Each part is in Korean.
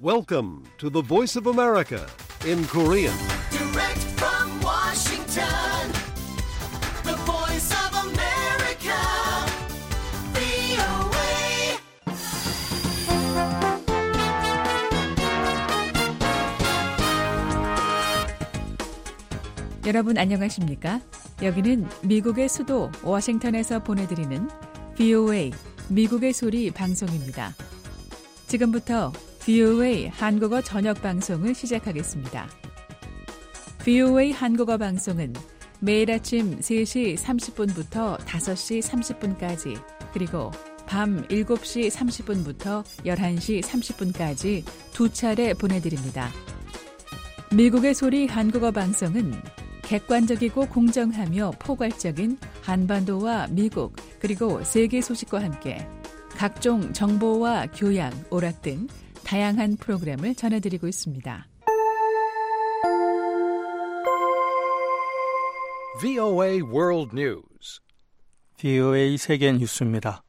Welcome to the Voice of America in Korean. Direct from Washington, the Voice of America, VOA. 여러분 안녕하십니까? 여기는 미국의 수도 워싱턴에서 보내드리는 VOA 미국의 소리 방송입니다. 지금부터 VOA 한국어 저녁 방송을 시작하겠습니다. VOA 한국어 방송은 매일 아침 3시 30분부터 5시 30분까지 그리고 밤 7시 30분부터 11시 30분까지 두 차례 보내드립니다. 미국의 소리 한국어 방송은 객관적이고 공정하며 포괄적인 한반도와 미국 그리고 세계 소식과 함께 각종 정보와 교양, 오락 등 다양한 프로그램을 전해드리고 있습니다. VOA World News. VOA 세계 뉴스입니다.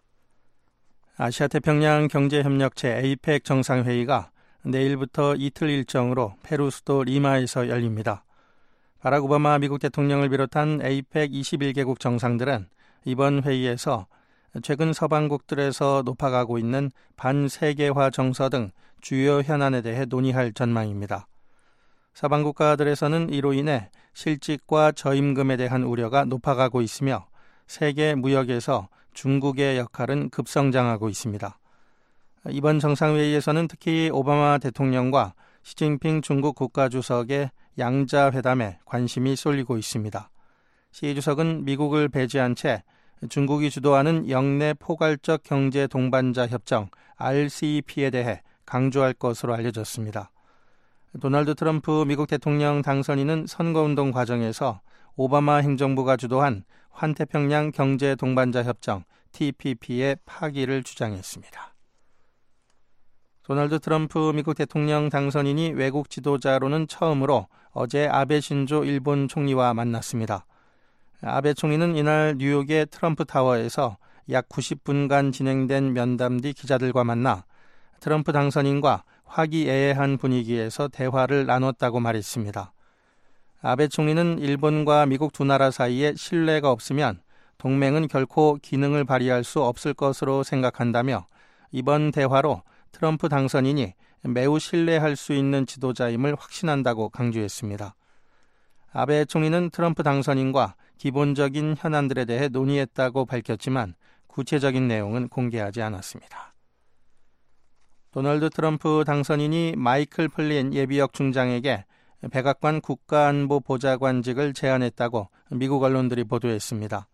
아시아태평양 경제협력체 APEC 정상회의가 내일부터 이틀 일정으로 페루 수도 리마에서 열립니다. 바락 오바마 미국 대통령을 비롯한 APEC 21개국 정상들은 이번 회의에서 최근 서방국들에서 높아가고 있는 반세계화 정서 등 주요 현안에 대해 논의할 전망입니다. 서방 국가들에서는 이로 인해 실직과 저임금에 대한 우려가 높아가고 있으며 세계 무역에서 중국의 역할은 급성장하고 있습니다. 이번 정상회의에서는 특히 오바마 대통령과 시진핑 중국 국가주석의 양자회담에 관심이 쏠리고 있습니다. 시 주석은 미국을 배제한 채 중국이 주도하는 영내 포괄적 경제 동반자 협정 RCEP에 대해 강조할 것으로 알려졌습니다. 도널드 트럼프 미국 대통령 당선인은 선거운동 과정에서 오바마 행정부가 주도한 환태평양 경제 동반자 협정 TPP의 파기를 주장했습니다. 도널드 트럼프 미국 대통령 당선인이 외국 지도자로는 처음으로 어제 아베 신조 일본 총리와 만났습니다. 아베 총리는 이날 뉴욕의 트럼프 타워에서 약 90분간 진행된 면담 뒤 기자들과 만나 트럼프 당선인과 화기애애한 분위기에서 대화를 나눴다고 말했습니다. 아베 총리는 일본과 미국 두 나라 사이에 신뢰가 없으면 동맹은 결코 기능을 발휘할 수 없을 것으로 생각한다며 이번 대화로 트럼프 당선인이 매우 신뢰할 수 있는 지도자임을 확신한다고 강조했습니다. 아베 총리는 트럼프 당선인과 기본적인 현안들에 대해 논의했다고 밝혔지만 구체적인 내용은 공개하지 않았습니다. 도널드 트럼프 당선인이 마이클 플린 예비역 중장에게 백악관 국가안보보좌관직을 제안했다고 미국 언론들이 보도했습니다.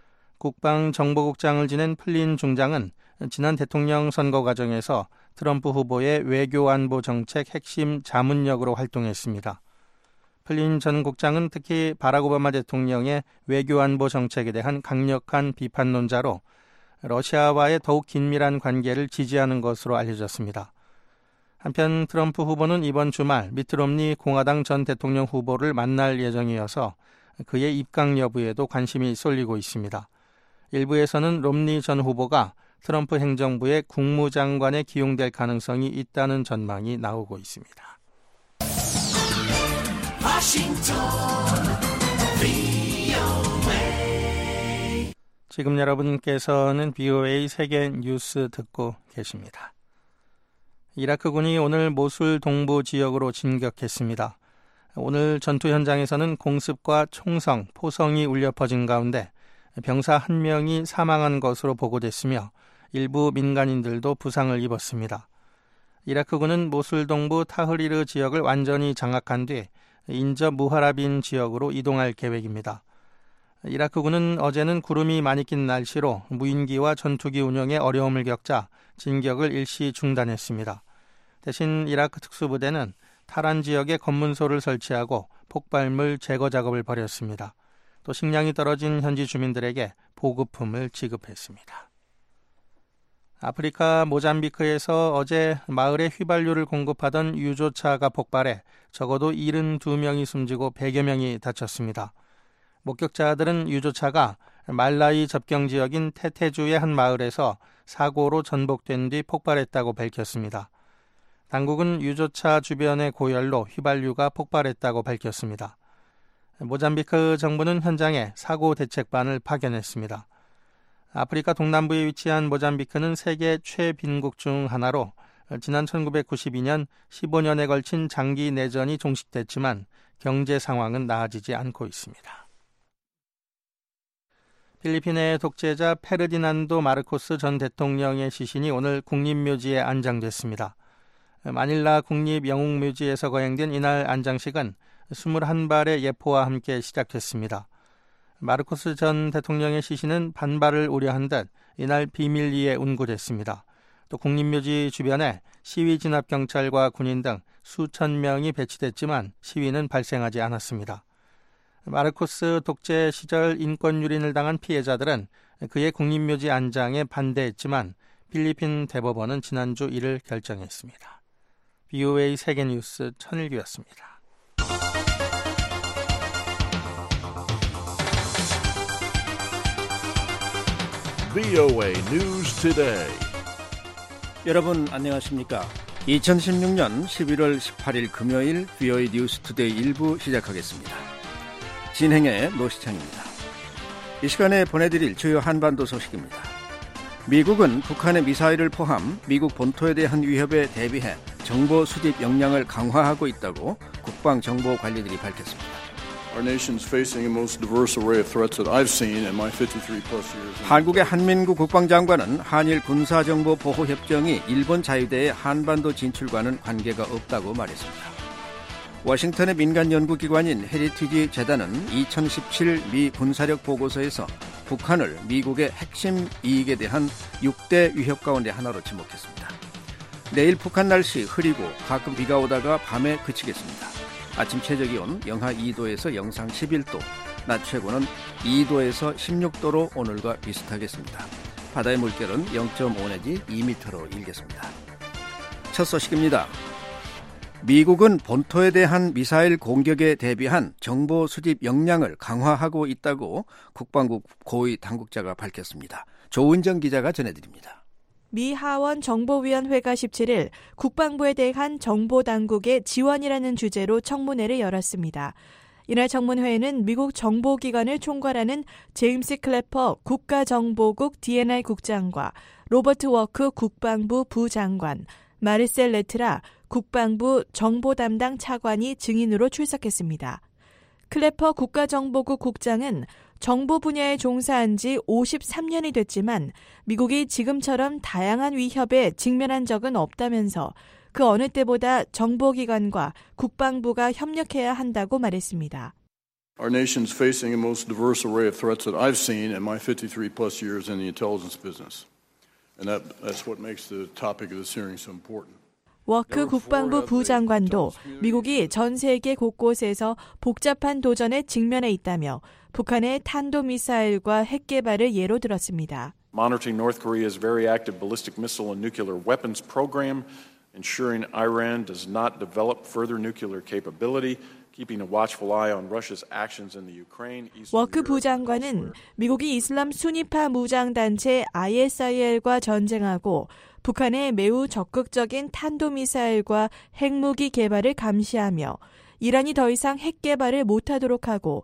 국방정보국장을 지낸 플린 중장은 지난 대통령 선거 과정에서 트럼프 후보의 외교안보 정책 핵심 자문역으로 활동했습니다. 플린 전 국장은 특히 바락 오바마 대통령의 외교안보 정책에 대한 강력한 비판론자로 러시아와의 더욱 긴밀한 관계를 지지하는 것으로 알려졌습니다. 한편 트럼프 후보는 이번 주말 미트 롬니 공화당 전 대통령 후보를 만날 예정이어서 그의 입당 여부에도 관심이 쏠리고 있습니다. 일부에서는 롬니 전 후보가 트럼프 행정부의 국무장관에 기용될 가능성이 있다는 전망이 나오고 있습니다. 지금 여러분께서는 VOA 세계 뉴스 듣고 계십니다. 이라크군이 오늘 모술 동부 지역으로 진격했습니다. 오늘 전투 현장에서는 공습과 총성, 포성이 울려 퍼진 가운데 병사 1명이 사망한 것으로 보고됐으며 일부 민간인들도 부상을 입었습니다. 이라크군은 모술 동부 타흐리르 지역을 완전히 장악한 뒤 인접 무하라빈 지역으로 이동할 계획입니다. 이라크군은 어제는 구름이 많이 낀 날씨로 무인기와 전투기 운영에 어려움을 겪자 진격을 일시 중단했습니다. 대신 이라크 특수부대는 타란 지역에 검문소를 설치하고 폭발물 제거 작업을 벌였습니다. 또 식량이 떨어진 현지 주민들에게 보급품을 지급했습니다. 아프리카 모잠비크에서 어제 마을에 휘발유를 공급하던 유조차가 폭발해 적어도 72명이 숨지고 100여 명이 다쳤습니다. 목격자들은 유조차가 말라위 접경 지역인 테테주의 한 마을에서 사고로 전복된 뒤 폭발했다고 밝혔습니다. 당국은 유조차 주변의 고열로 휘발유가 폭발했다고 밝혔습니다. 모잠비크 정부는 현장에 사고 대책반을 파견했습니다. 아프리카 동남부에 위치한 모잠비크는 세계 최빈국 중 하나로 지난 1992년 15년에 걸친 장기 내전이 종식됐지만 경제 상황은 나아지지 않고 있습니다. 필리핀의 독재자 페르디난도 마르코스 전 대통령의 시신이 오늘 국립묘지에 안장됐습니다. 마닐라 국립영웅묘지에서 거행된 이날 안장식은 21발의 예포와 함께 시작됐습니다. 마르코스 전 대통령의 시신은 반발을 우려한 듯 이날 비밀리에 운구됐습니다. 또 국립묘지 주변에 시위 진압 경찰과 군인 등 수천 명이 배치됐지만 시위는 발생하지 않았습니다. 마르코스 독재 시절 인권 유린을 당한 피해자들은 그의 국립묘지 안장에 반대했지만 필리핀 대법원은 지난주 이를 결정했습니다. VOA 세계뉴스 천일규였습니다. VOA News Today. 여러분 안녕하십니까? 2016년 11월 18일 금요일 VOA 뉴스 투데이 1부 시작하겠습니다. 진행의 노시창입니다. 이 시간에 보내드릴 주요 한반도 소식입니다. 미국은 북한의 미사일을 포함 미국 본토에 대한 위협에 대비해 정보 수집 역량을 강화하고 있다고 국방정보관리들이 밝혔습니다. 한국의 한민구 국방장관은 한일 군사정보보호협정이 일본 자유대의 한반도 진출과는 관계가 없다고 말했습니다. 워싱턴의 민간 연구기관인 헤리티지 재단은 2017 미 군사력 보고서에서 북한을 미국의 핵심 이익에 대한 6대 위협 가운데 하나로 지목했습니다. 내일 북한 날씨 흐리고 가끔 비가 오다가 밤에 그치겠습니다. 아침 최저기온 영하 2도에서 영상 11도, 낮 최고는 2도에서 16도로 오늘과 비슷하겠습니다. 바다의 물결은 0.5 내지 2m로 일겠습니다. 첫 소식입니다. 미국은 본토에 대한 미사일 공격에 대비한 정보 수집 역량을 강화하고 있다고 국방부 고위 당국자가 밝혔습니다. 조은정 기자가 전해드립니다. 미 하원 정보위원회가 17일 국방부에 대한 정보당국의 지원이라는 주제로 청문회를 열었습니다. 이날 청문회에는 미국 정보기관을 총괄하는 제임스 클래퍼 국가정보국 DNI 국장과 로버트 워크 국방부 부장관, 마르셀 레트라 국방부 정보담당 차관이 증인으로 출석했습니다. 클래퍼 국가정보국 국장은 정보 분야에 종사한 지 53년이 됐지만 미국이 지금처럼 다양한 위협에 직면한 적은 없다면서 그 어느 때보다 정보기관과 국방부가 협력해야 한다고 말했습니다. Our nation's facing the most diverse array of threats that I've seen in my 53 plus years in the intelligence business. And that's what makes the topic of this hearing so important. 워크 국방부 부장관도 미국이 전 세계 곳곳에서 복잡한 도전에 직면해 있다며 북한의 탄도미사일과 핵 개발을 예로 들었습니다. Monitoring North Korea's very active ballistic missile and nuclear weapons program, ensuring Iran does not develop further nuclear capability, keeping a watchful eye on Russia's actions in the Ukraine. 워크 부장관은 미국이 이슬람 수니파 무장단체 ISIL과 전쟁하고 북한의 매우 적극적인 탄도미사일과 핵무기 개발을 감시하며 이란이 더 이상 핵 개발을 못하도록 하고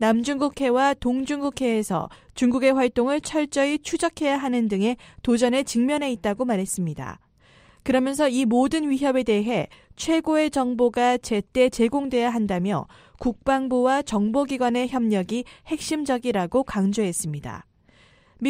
남중국해와 동중국해에서 중국의 활동을 철저히 추적해야 하는 등의 도전에 직면해 있다고 말했습니다. 그러면서 이 모든 위협에 대해 최고의 정보가 제때 제공돼야 한다며 국방부와 정보기관의 협력이 핵심적이라고 강조했습니다. 미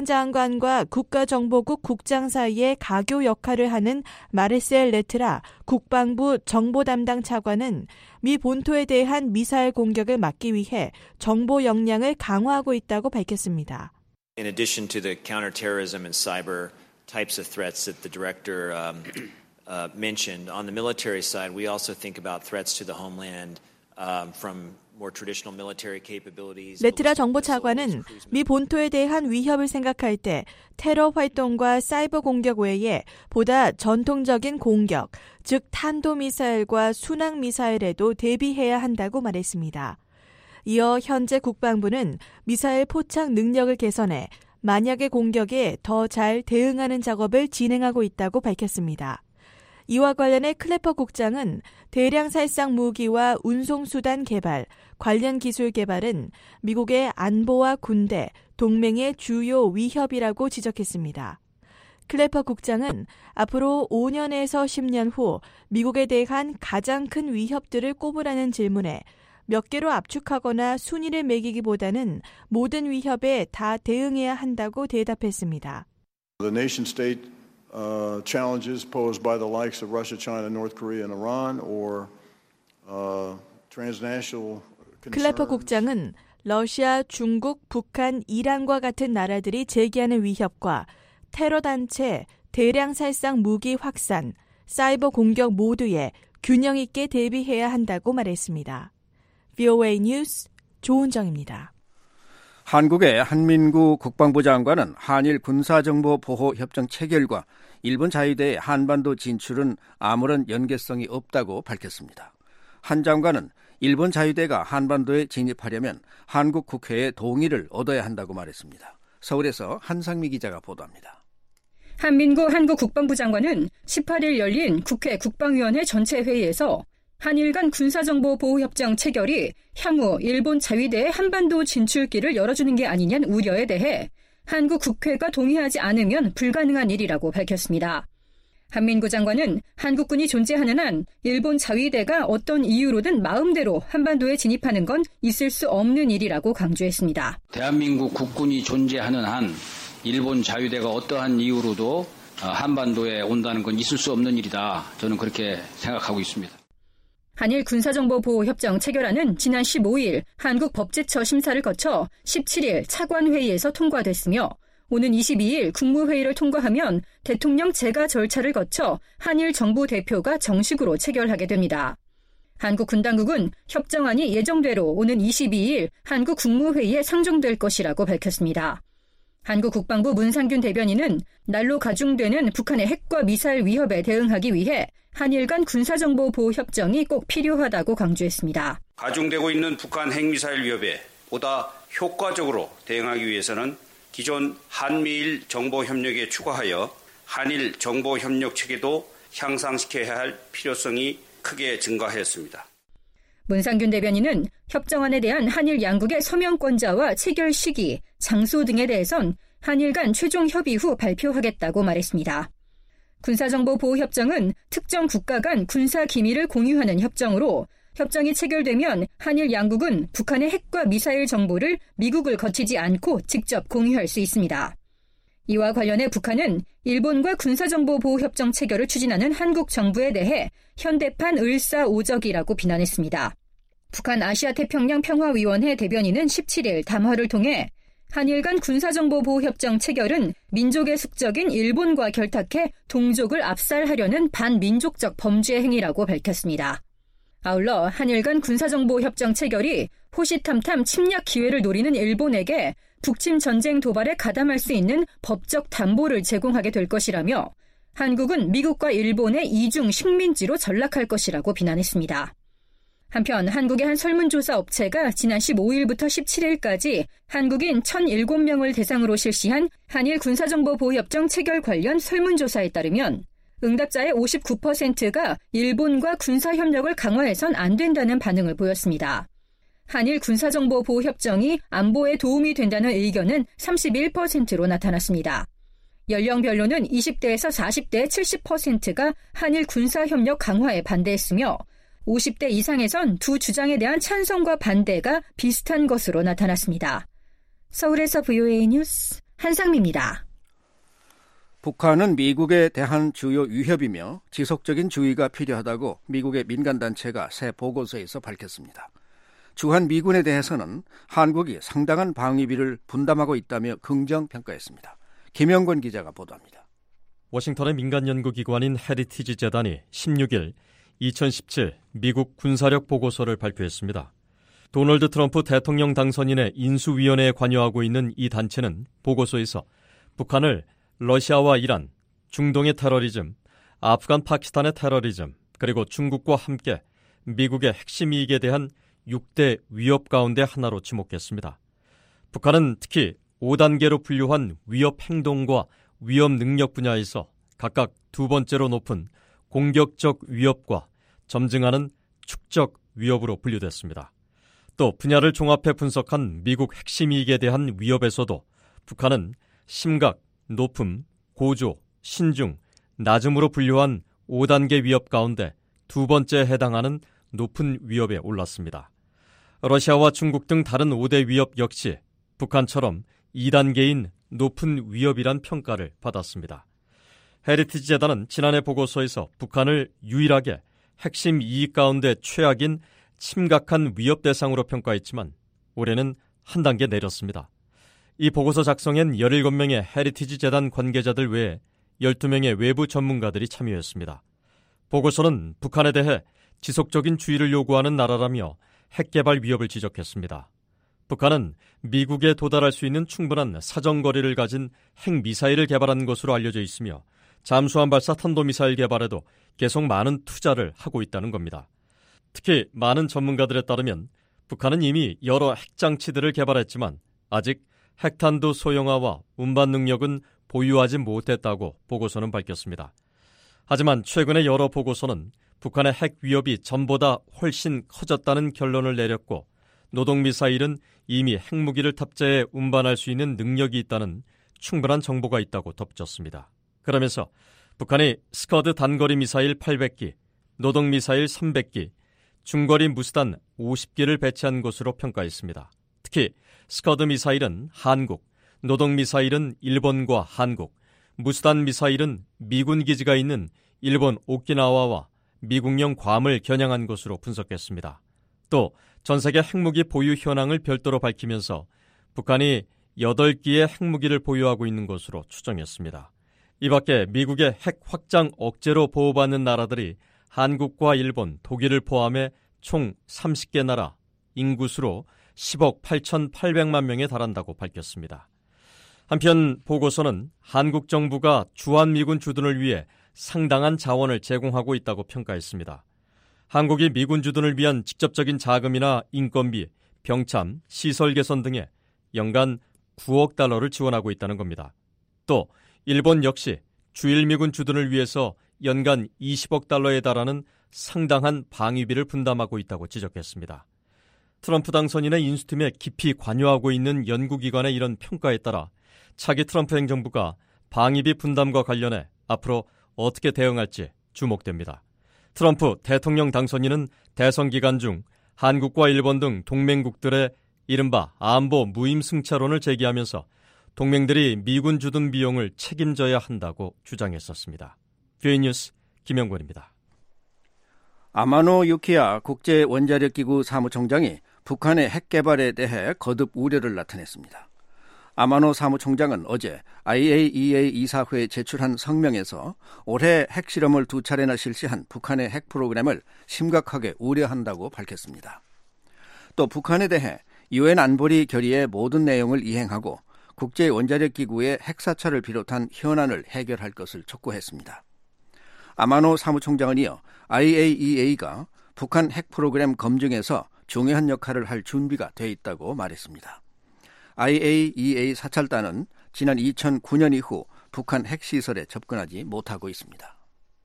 국방장관과 국가정보국 국장 사이의 가교 역할을 하는 마르셀 레트라 국방부 정보담당 차관은 미 본토에 대한 미사일 공격을 막기 위해 정보 역량을 강화하고 있다고 밝혔습니다. In addition to the counterterrorism and cyber types of threats that the director mentioned, on the military side, we also think about threats to the homeland from 레트라 정보차관은 미 본토에 대한 위협을 생각할 때 테러 활동과 사이버 공격 외에 보다 전통적인 공격, 즉 탄도미사일과 순항미사일에도 대비해야 한다고 말했습니다. 이어 현재 국방부는 미사일 포착 능력을 개선해 만약의 공격에 더 잘 대응하는 작업을 진행하고 있다고 밝혔습니다. 이와 관련해 클래퍼 국장은 대량 살상 무기와 운송수단 개발, 관련 기술 개발은 미국의 안보와 군대, 동맹의 주요 위협이라고 지적했습니다. 클래퍼 국장은 앞으로 5년에서 10년 후 미국에 대한 가장 큰 위협들을 꼽으라는 질문에 몇 개로 압축하거나 순위를 매기기보다는 모든 위협에 다 대응해야 한다고 대답했습니다. The nation state challenges posed by the likes of Russia, China, North Korea, and Iran, or transnational 클래퍼 국장은 러시아, 중국, 북한, 이란과 같은 나라들이 제기하는 위협과 테러 단체, 대량 살상 무기 확산, 사이버 공격 모두에 균형 있게 대비해야 한다고 말했습니다. VOA 뉴스 조은정입니다. 한국의 한민구 국방부 장관은 한일 군사정보보호협정 체결과 일본 자위대의 한반도 진출은 아무런 연계성이 없다고 밝혔습니다. 한 장관은 일본 자위대가 한반도에 진입하려면 한국 국회의 동의를 얻어야 한다고 말했습니다. 서울에서 한상미 기자가 보도합니다. 한민구 한국 국방부 장관은 18일 열린 국회 국방위원회 전체 회의에서 한일 간 군사정보보호협정 체결이 향후 일본 자위대의 한반도 진출길을 열어주는 게 아니냐는 우려에 대해 한국 국회가 동의하지 않으면 불가능한 일이라고 밝혔습니다. 한민구 장관은 한국군이 존재하는 한 일본 자위대가 어떤 이유로든 마음대로 한반도에 진입하는 건 있을 수 없는 일이라고 강조했습니다. 대한민국 국군이 존재하는 한 일본 자위대가 어떠한 이유로도 한반도에 온다는 건 있을 수 없는 일이다. 저는 그렇게 생각하고 있습니다. 한일 군사정보보호협정 체결안은 지난 15일 한국법제처 심사를 거쳐 17일 차관회의에서 통과됐으며 오는 22일 국무회의를 통과하면 대통령 재가 절차를 거쳐 한일 정부 대표가 정식으로 체결하게 됩니다. 한국 군당국은 협정안이 예정대로 오는 22일 한국 국무회의에 상정될 것이라고 밝혔습니다. 한국 국방부 문상균 대변인은 날로 가중되는 북한의 핵과 미사일 위협에 대응하기 위해 한일 간 군사정보보호협정이 꼭 필요하다고 강조했습니다. 가중되고 있는 북한 핵미사일 위협에 보다 효과적으로 대응하기 위해서는 기존 한미일 정보협력에 추가하여 한일 정보협력 체계도 향상시켜야 할 필요성이 크게 증가하였습니다. 문상균 대변인은 협정안에 대한 한일 양국의 서명권자와 체결 시기, 장소 등에 대해선 한일 간 최종 협의 후 발표하겠다고 말했습니다. 군사정보보호협정은 특정 국가 간 군사 기밀을 공유하는 협정으로 협정이 체결되면 한일 양국은 북한의 핵과 미사일 정보를 미국을 거치지 않고 직접 공유할 수 있습니다. 이와 관련해 북한은 일본과 군사정보보호협정 체결을 추진하는 한국 정부에 대해 현대판 을사오적이라고 비난했습니다. 북한 아시아태평양 평화위원회 대변인은 17일 담화를 통해 한일 간 군사정보보호협정 체결은 민족의 숙적인 일본과 결탁해 동족을 압살하려는 반민족적 범죄 행위라고 밝혔습니다. 아울러 한일 간 군사정보협정 체결이 호시탐탐 침략 기회를 노리는 일본에게 북침 전쟁 도발에 가담할 수 있는 법적 담보를 제공하게 될 것이라며 한국은 미국과 일본의 이중 식민지로 전락할 것이라고 비난했습니다. 한편 한국의 한 설문조사 업체가 지난 15일부터 17일까지 한국인 1,007명을 대상으로 실시한 한일 군사정보보호협정 체결 관련 설문조사에 따르면 응답자의 59%가 일본과 군사협력을 강화해선 안 된다는 반응을 보였습니다. 한일 군사정보보호협정이 안보에 도움이 된다는 의견은 31%로 나타났습니다. 연령별로는 20대에서 40대의 70%가 한일 군사협력 강화에 반대했으며 50대 이상에선 두 주장에 대한 찬성과 반대가 비슷한 것으로 나타났습니다. 서울에서 VOA 뉴스 한상미입니다. 북한은 미국에 대한 주요 위협이며 지속적인 주의가 필요하다고 미국의 민간단체가 새 보고서에서 밝혔습니다. 주한 미군에 대해서는 한국이 상당한 방위비를 분담하고 있다며 긍정 평가했습니다. 김영권 기자가 보도합니다. 워싱턴의 민간연구기관인 헤리티지 재단이 16일 2017 미국 군사력 보고서를 발표했습니다. 도널드 트럼프 대통령 당선인의 인수위원회에 관여하고 있는 이 단체는 보고서에서 북한을 러시아와 이란, 중동의 테러리즘, 아프간 파키스탄의 테러리즘, 그리고 중국과 함께 미국의 핵심 이익에 대한 6대 위협 가운데 하나로 지목했습니다. 북한은 특히 5단계로 분류한 위협 행동과 위협 능력 분야에서 각각 두 번째로 높은 공격적 위협과 점증하는 축적 위협으로 분류됐습니다. 또 분야를 종합해 분석한 미국 핵심 이익에 대한 위협에서도 북한은 심각, 높음, 고조, 신중, 낮음으로 분류한 5단계 위협 가운데 두 번째에 해당하는 높은 위협에 올랐습니다. 러시아와 중국 등 다른 5대 위협 역시 북한처럼 2단계인 높은 위협이란 평가를 받았습니다. 헤리티지 재단은 지난해 보고서에서 북한을 유일하게 핵심 이익 가운데 최악인 심각한 위협 대상으로 평가했지만 올해는 한 단계 내렸습니다. 이 보고서 작성엔 17명의 헤리티지 재단 관계자들 외에 12명의 외부 전문가들이 참여했습니다. 보고서는 북한에 대해 지속적인 주의를 요구하는 나라라며 핵개발 위협을 지적했습니다. 북한은 미국에 도달할 수 있는 충분한 사정거리를 가진 핵미사일을 개발한 것으로 알려져 있으며 잠수함 발사 탄도미사일 개발에도 계속 많은 투자를 하고 있다는 겁니다. 특히 많은 전문가들에 따르면 북한은 이미 여러 핵장치들을 개발했지만 아직 핵탄두 소형화와 운반 능력은 보유하지 못했다고 보고서는 밝혔습니다. 하지만 최근의 여러 보고서는 북한의 핵 위협이 전보다 훨씬 커졌다는 결론을 내렸고 노동미사일은 이미 핵무기를 탑재해 운반할 수 있는 능력이 있다는 충분한 정보가 있다고 덧붙였습니다. 그러면서 북한이 스커드 단거리 미사일 800기, 노동미사일 300기, 중거리 무수단 50기를 배치한 것으로 평가했습니다. 특히 스커드 미사일은 한국, 노동미사일은 일본과 한국, 무수단 미사일은 미군 기지가 있는 일본 오키나와와 미국령 괌을 겨냥한 것으로 분석했습니다. 또 전 세계 핵무기 보유 현황을 별도로 밝히면서 북한이 8기의 핵무기를 보유하고 있는 것으로 추정했습니다. 이 밖에 미국의 핵 확장 억제로 보호받는 나라들이 한국과 일본, 독일을 포함해 총 30개 나라, 인구수로 10억 8,800만 명에 달한다고 밝혔습니다. 한편 보고서는 한국 정부가 주한미군 주둔을 위해 상당한 자원을 제공하고 있다고 평가했습니다. 한국이 미군 주둔을 위한 직접적인 자금이나 인건비, 병참, 시설 개선 등에 연간 9억 달러를 지원하고 있다는 겁니다. 또 일본 역시 주일미군 주둔을 위해서 연간 20억 달러에 달하는 상당한 방위비를 분담하고 있다고 지적했습니다. 트럼프 당선인의 인수팀에 깊이 관여하고 있는 연구기관의 이런 평가에 따라 차기 트럼프 행정부가 방위비 분담과 관련해 앞으로 어떻게 대응할지 주목됩니다. 트럼프 대통령 당선인은 대선 기간 중 한국과 일본 등 동맹국들의 이른바 안보 무임승차론을 제기하면서 동맹들이 미군 주둔 비용을 책임져야 한다고 주장했었습니다. 뷰이 뉴스 김영권입니다. 아마노 유키야 국제원자력기구 사무총장이 북한의 핵 개발에 대해 거듭 우려를 나타냈습니다. 아마노 사무총장은 어제 IAEA 이사회에 제출한 성명에서 올해 핵실험을 2차례나 실시한 북한의 핵 프로그램을 심각하게 우려한다고 밝혔습니다. 또 북한에 대해 유엔 안보리 결의의 모든 내용을 이행하고 국제원자력기구의 핵사찰을 비롯한 현안을 해결할 것을 촉구했습니다. 아마노 사무총장은 이어 IAEA가 북한 핵 프로그램 검증에서 중요한 역할을 할 준비가 돼 있다고 말했습니다. IAEA 사찰단은 지난 2009년 이후 북한 핵시설에 접근하지 못하고 있습니다.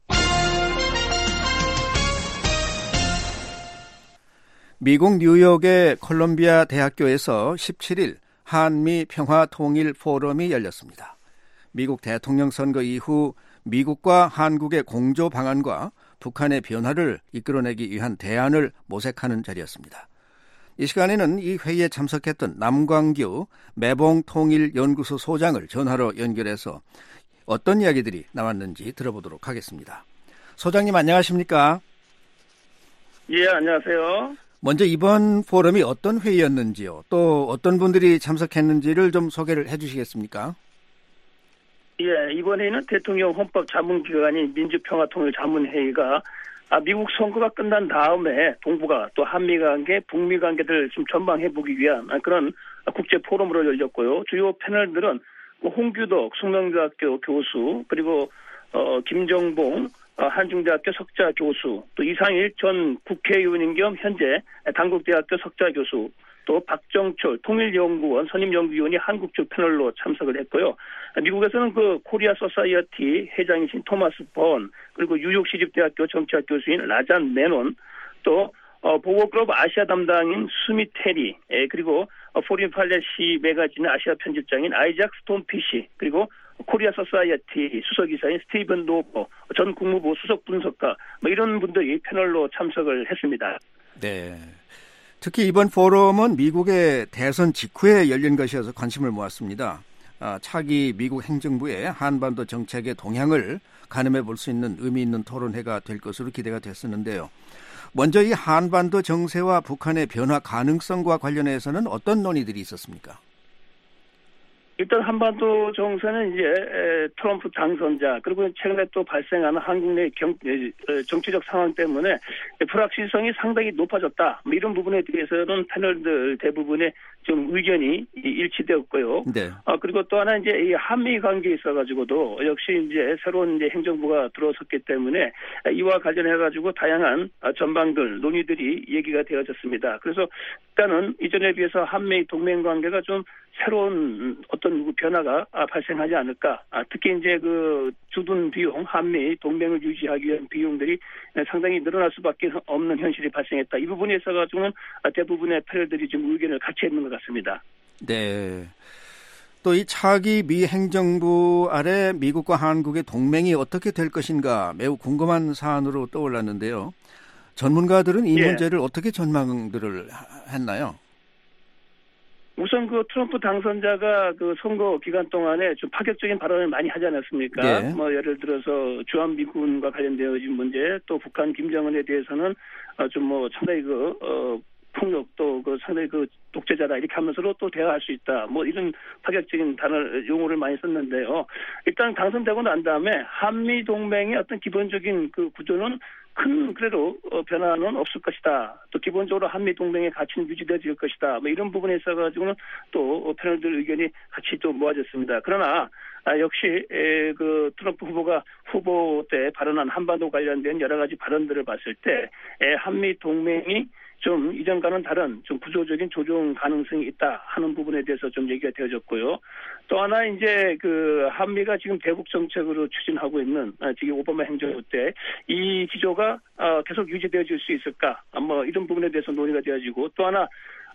미국 뉴욕의 콜롬비아 대학교에서 17일 한미 평화 통일 포럼이 열렸습니다. 미국 대통령 선거 이후 미국과 한국의 공조 방안과 북한의 변화를 이끌어내기 위한 대안을 모색하는 자리였습니다. 이 시간에는 이 회의에 참석했던 남광규 매봉통일연구소 소장을 전화로 연결해서 어떤 이야기들이 나왔는지 들어보도록 하겠습니다. 소장님 안녕하십니까? 예, 안녕하세요. 먼저 이번 포럼이 어떤 회의였는지요? 또 어떤 분들이 참석했는지를 좀 소개를 해주시겠습니까? 예, 이번 회의는 대통령 헌법자문기관인 민주평화통일자문회의가 미국 선거가 끝난 다음에 동북아 또 한미관계, 북미관계를 좀 전망해보기 위한 그런 국제 포럼으로 열렸고요. 주요 패널들은 홍규덕 숙명대학교 교수, 그리고 김정봉 한중대학교 석좌 교수, 또 이상일 전 국회의원인 겸 현재 당국대학교 석좌 교수, 또 박정철 통일연구원 선임연구위원이 한국 쪽 패널로 참석을 했고요. 미국에서는 그 코리아 소사이어티 회장이신 토마스 번, 그리고 뉴욕 시립대학교 정치학 교수인 라잔 메논, 또 보고그룹 아시아 담당인 수미 테리, 그리고 포린 팔레시 매거진의 아시아 편집장인 아이작 스톤피시, 그리고 코리아 소사이어티 수석이사인 스티븐 노버 전 국무부 수석 분석가 이런 분들이 패널로 참석을 했습니다. 네. 특히 이번 포럼은 미국의 대선 직후에 열린 것이어서 관심을 모았습니다. 차기 미국 행정부의 한반도 정책의 동향을 가늠해 볼 수 있는 의미 있는 토론회가 될 것으로 기대가 됐었는데요. 먼저 이 한반도 정세와 북한의 변화 가능성과 관련해서는 어떤 논의들이 있었습니까? 일단 한반도 정세는 이제 트럼프 당선자 그리고 최근에 또 발생하는 한국 내 정치적 상황 때문에 불확실성이 상당히 높아졌다. 이런 부분에 대해서는 패널들 대부분의 좀 의견이 일치되었고요. 네. 그리고 또 하나 이제 이 한미 관계에 있어가지고도 역시 이제 새로운 이제 행정부가 들어섰기 때문에 이와 관련해가지고 다양한 전방들 논의들이 얘기가 되어졌습니다. 그래서 일단은 이전에 비해서 한미 동맹 관계가 좀 새로운 어떤 변화가 발생하지 않을까. 특히 이제 그 주둔 비용, 한미 동맹을 유지하기 위한 비용들이 상당히 늘어날 수밖에 없는 현실이 발생했다. 이 부분에 있어가지고는 대부분의 패널들이 좀 의견을 같이 했는 것 같습니다. 네. 또 이 차기 미 행정부 아래 미국과 한국의 동맹이 어떻게 될 것인가 매우 궁금한 사안으로 떠올랐는데요. 전문가들은 이 문제를 어떻게 전망들을 했나요? 우선 그 트럼프 당선자가 그 선거 기간 동안에 좀 파격적인 발언을 많이 하지 않았습니까? 네. 뭐 예를 들어서 주한미군과 관련되어진 문제, 또 북한 김정은에 대해서는 좀 뭐 상당히 폭력 또 그 상당히 그 독재자다 이렇게 하면서도 또 대화할 수 있다. 뭐 이런 파격적인 용어를 많이 썼는데요. 일단 당선되고 난 다음에 한미 동맹의 어떤 기본적인 그 구조는 큰 그래도 변화는 없을 것이다. 또 기본적으로 한미 동맹의 가치는 유지될 것이다. 뭐 이런 부분에 있어가지고는 또 패널들 의견이 같이 또 모아졌습니다. 그러나 역시 그 트럼프 후보가 후보 때 발언한 한반도 관련된 여러 가지 발언들을 봤을 때 한미 동맹이 좀 이전과는 다른 좀 구조적인 조정 가능성이 있다 하는 부분에 대해서 좀 얘기가 되어졌고요. 또 하나 이제 그 한미가 지금 대북 정책으로 추진하고 있는 지금 오바마 행정부 때 이 기조가 계속 유지되어질 수 있을까? 뭐 이런 부분에 대해서 논의가 되어지고 또 하나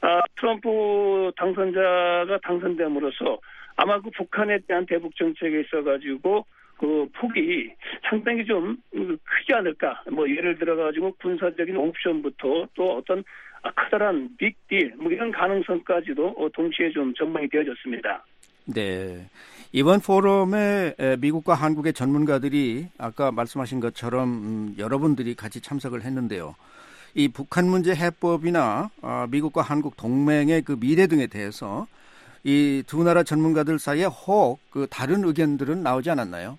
트럼프 당선자가 당선됨으로써 아마 그 북한에 대한 대북 정책에 있어가지고 그 폭이 상당히 좀 크지 않을까. 뭐 예를 들어가지고 군사적인 옵션부터 또 어떤 커다란 빅딜 뭐 이런 가능성까지도 동시에 좀 전망이 되어졌습니다. 네. 이번 포럼에 미국과 한국의 전문가들이 아까 말씀하신 것처럼 여러분들이 같이 참석을 했는데요. 이 북한 문제 해법이나 미국과 한국 동맹의 그 미래 등에 대해서 이 두 나라 전문가들 사이에 혹 그 다른 의견들은 나오지 않았나요?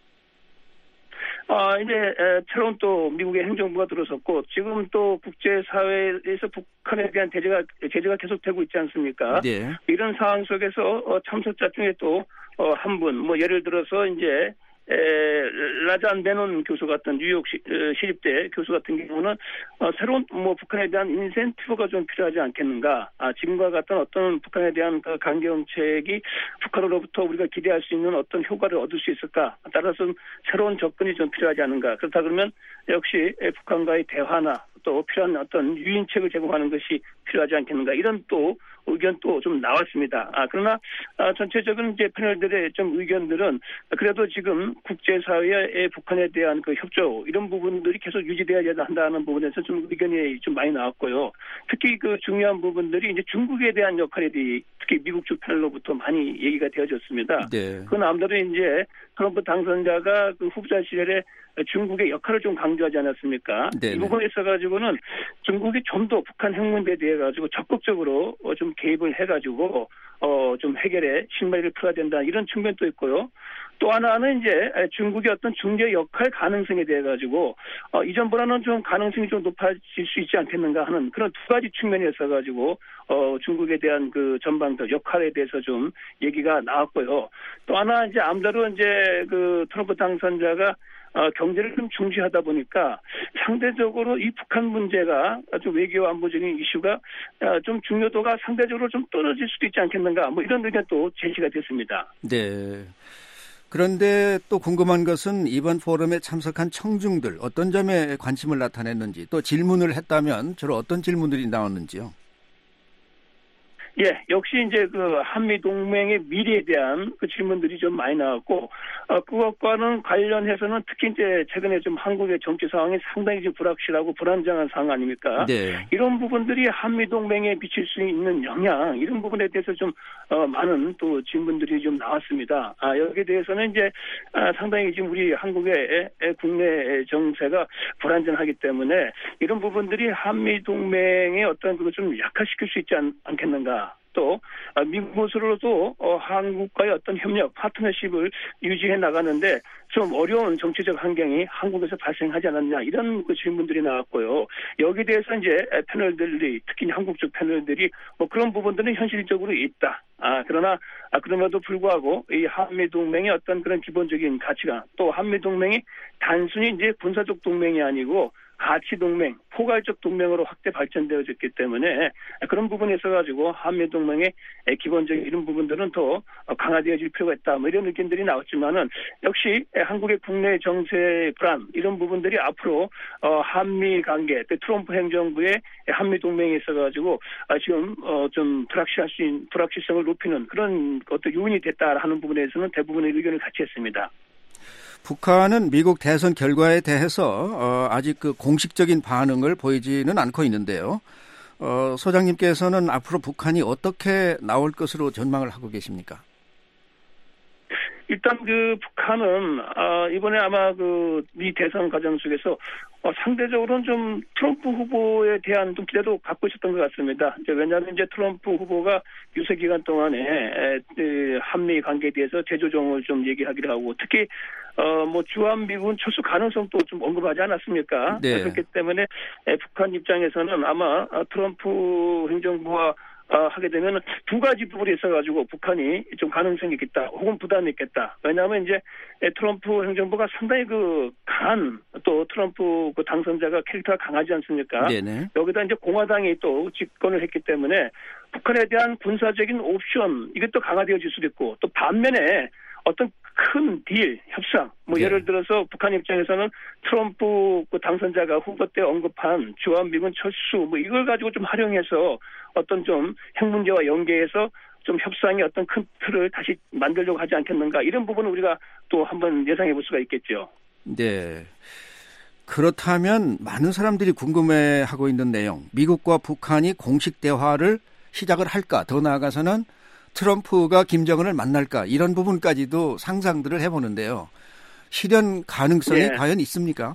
이제 새로운 또 미국의 행정부가 들어섰고 지금 또 국제사회에서 북한에 대한 제재가 계속되고 있지 않습니까? 네. 이런 상황 속에서 참석자 중에 또 한 분, 뭐 예를 들어서 이제 라잔 메논 교수 같은 뉴욕 시립대 교수 같은 경우는 새로운 뭐 북한에 대한 인센티브가 좀 필요하지 않겠는가? 지금과 같은 어떤 북한에 대한 그 강경책이 북한으로부터 우리가 기대할 수 있는 어떤 효과를 얻을 수 있을까? 따라서 새로운 접근이 좀 필요하지 않은가? 그렇다 그러면 역시 북한과의 대화나 또 필요한 어떤 유인책을 제공하는 것이 필요하지 않겠는가? 이런 또 의견도 좀 나왔습니다. 그러나 전체적인 이제 패널들의 좀 의견들은 그래도 지금 국제사회의 북한에 대한 그 협조 이런 부분들이 계속 유지돼야 한다는 부분에서 좀 의견이 좀 많이 나왔고요. 특히 그 중요한 부분들이 이제 중국에 대한 역할이 특히 미국 쪽 패널로부터 많이 얘기가 되어졌습니다. 네. 그 남대로 이제 트럼프 당선자가 그 후보자 시절에 중국의 역할을 좀 강조하지 않았습니까? 네네. 이 부분에 있어가지고는 중국이 좀 더 북한 핵 문제에 대해 가지고 적극적으로 좀 개입을 해가지고 좀 해결에 실마리를 풀어야 된다 이런 측면도 있고요. 또 하나는 이제 중국의 어떤 중재 역할 가능성에 대해 가지고 이전보다는 좀 가능성이 좀 높아질 수 있지 않겠는가 하는 그런 두 가지 측면이 있어가지고 중국에 대한 그 전방적 역할에 대해서 좀 얘기가 나왔고요. 또 하나 이제 아무래도 이제 그 트럼프 당선자가 경제를 좀 중시하다 보니까 상대적으로 이 북한 문제가 좀 외교 안보적인 이슈가 좀 중요도가 상대적으로 좀 떨어질 수도 있지 않겠는가 뭐 이런 의견도 제시가 됐습니다. 네. 그런데 또 궁금한 것은 이번 포럼에 참석한 청중들 어떤 점에 관심을 나타냈는지 또 질문을 했다면 주로 어떤 질문들이 나왔는지요? 예, 역시 이제 그 한미 동맹의 미래에 대한 그 질문들이 좀 많이 나왔고, 그것과는 관련해서는 특히 이제 최근에 좀 한국의 정치 상황이 상당히 좀 불확실하고 불안정한 상황 아닙니까? 네. 이런 부분들이 한미 동맹에 미칠 수 있는 영향, 이런 부분에 대해서 좀 많은 또 질문들이 좀 나왔습니다. 여기에 대해서는 이제 상당히 지금 우리 한국의 국내 정세가 불안정하기 때문에 이런 부분들이 한미 동맹의 어떤 그걸 좀 약화시킬 수 있지 않겠는가? 또 미국으로도 한국과의 어떤 협력, 파트너십을 유지해 나가는데 좀 어려운 정치적 환경이 한국에서 발생하지 않았냐 이런 그 질문들이 나왔고요. 여기에 대해서 이제 패널들이 특히 한국 쪽 패널들이 뭐 그런 부분들은 현실적으로 있다. 그러나 그럼에도 불구하고 이 한미 동맹의 어떤 그런 기본적인 가치가 또 한미 동맹이 단순히 이제 군사적 동맹이 아니고 가치 동맹, 포괄적 동맹으로 확대 발전되어졌기 때문에 그런 부분에 있어가지고 한미 동맹의 기본적인 이런 부분들은 더 강화되어질 필요가 있다. 뭐 이런 의견들이 나왔지만은 역시 한국의 국내 정세 불안 이런 부분들이 앞으로 한미 관계, 트럼프 행정부의 한미 동맹에 있어가지고 지금 좀 불확실성을 높이는 그런 어떤 요인이 됐다 하는 부분에서는 대부분의 의견을 같이 했습니다. 북한은 미국 대선 결과에 대해서 아직 그 공식적인 반응을 보이지는 않고 있는데요. 소장님께서는 앞으로 북한이 어떻게 나올 것으로 전망을 하고 계십니까? 일단 그 북한은 이번에 아마 그 미 대선 과정 속에서 상대적으로는 좀 트럼프 후보에 대한 좀 기대도 갖고 있었던 것 같습니다. 왜냐하면 이제 트럼프 후보가 유세 기간 동안에 한미 관계에 대해서 재조정을 좀 얘기하기로 하고 특히 뭐 주한미군 철수 가능성도 좀 언급하지 않았습니까? 네. 그렇기 때문에 북한 입장에서는 아마 트럼프 행정부와 하게 되면 두 가지 부분이 있어가지고 북한이 좀 가능성이 있겠다 혹은 부담이 있겠다. 왜냐하면 이제 트럼프 행정부가 상당히 그 강한 또 트럼프 그 당선자가 캐릭터가 강하지 않습니까? 네네. 여기다 이제 공화당이 또 집권을 했기 때문에 북한에 대한 군사적인 옵션 이것도 강화되어질 수도 있고 또 반면에 어떤 큰 딜, 협상, 뭐 예를 들어서 북한 입장에서는 트럼프 그 당선자가 후보 때 언급한 주한미군 철수 뭐 이걸 가지고 좀 활용해서 어떤 좀 핵 문제와 연계해서 좀 협상의 어떤 큰 틀을 다시 만들려고 하지 않겠는가 이런 부분은 우리가 또 한번 예상해 볼 수가 있겠죠. 네. 그렇다면 많은 사람들이 궁금해하고 있는 내용, 미국과 북한이 공식 대화를 시작을 할까? 더 나아가서는 트럼프가 김정은을 만날까? 이런 부분까지도 상상들을 해보는데요. 실현 가능성이 과연 있습니까?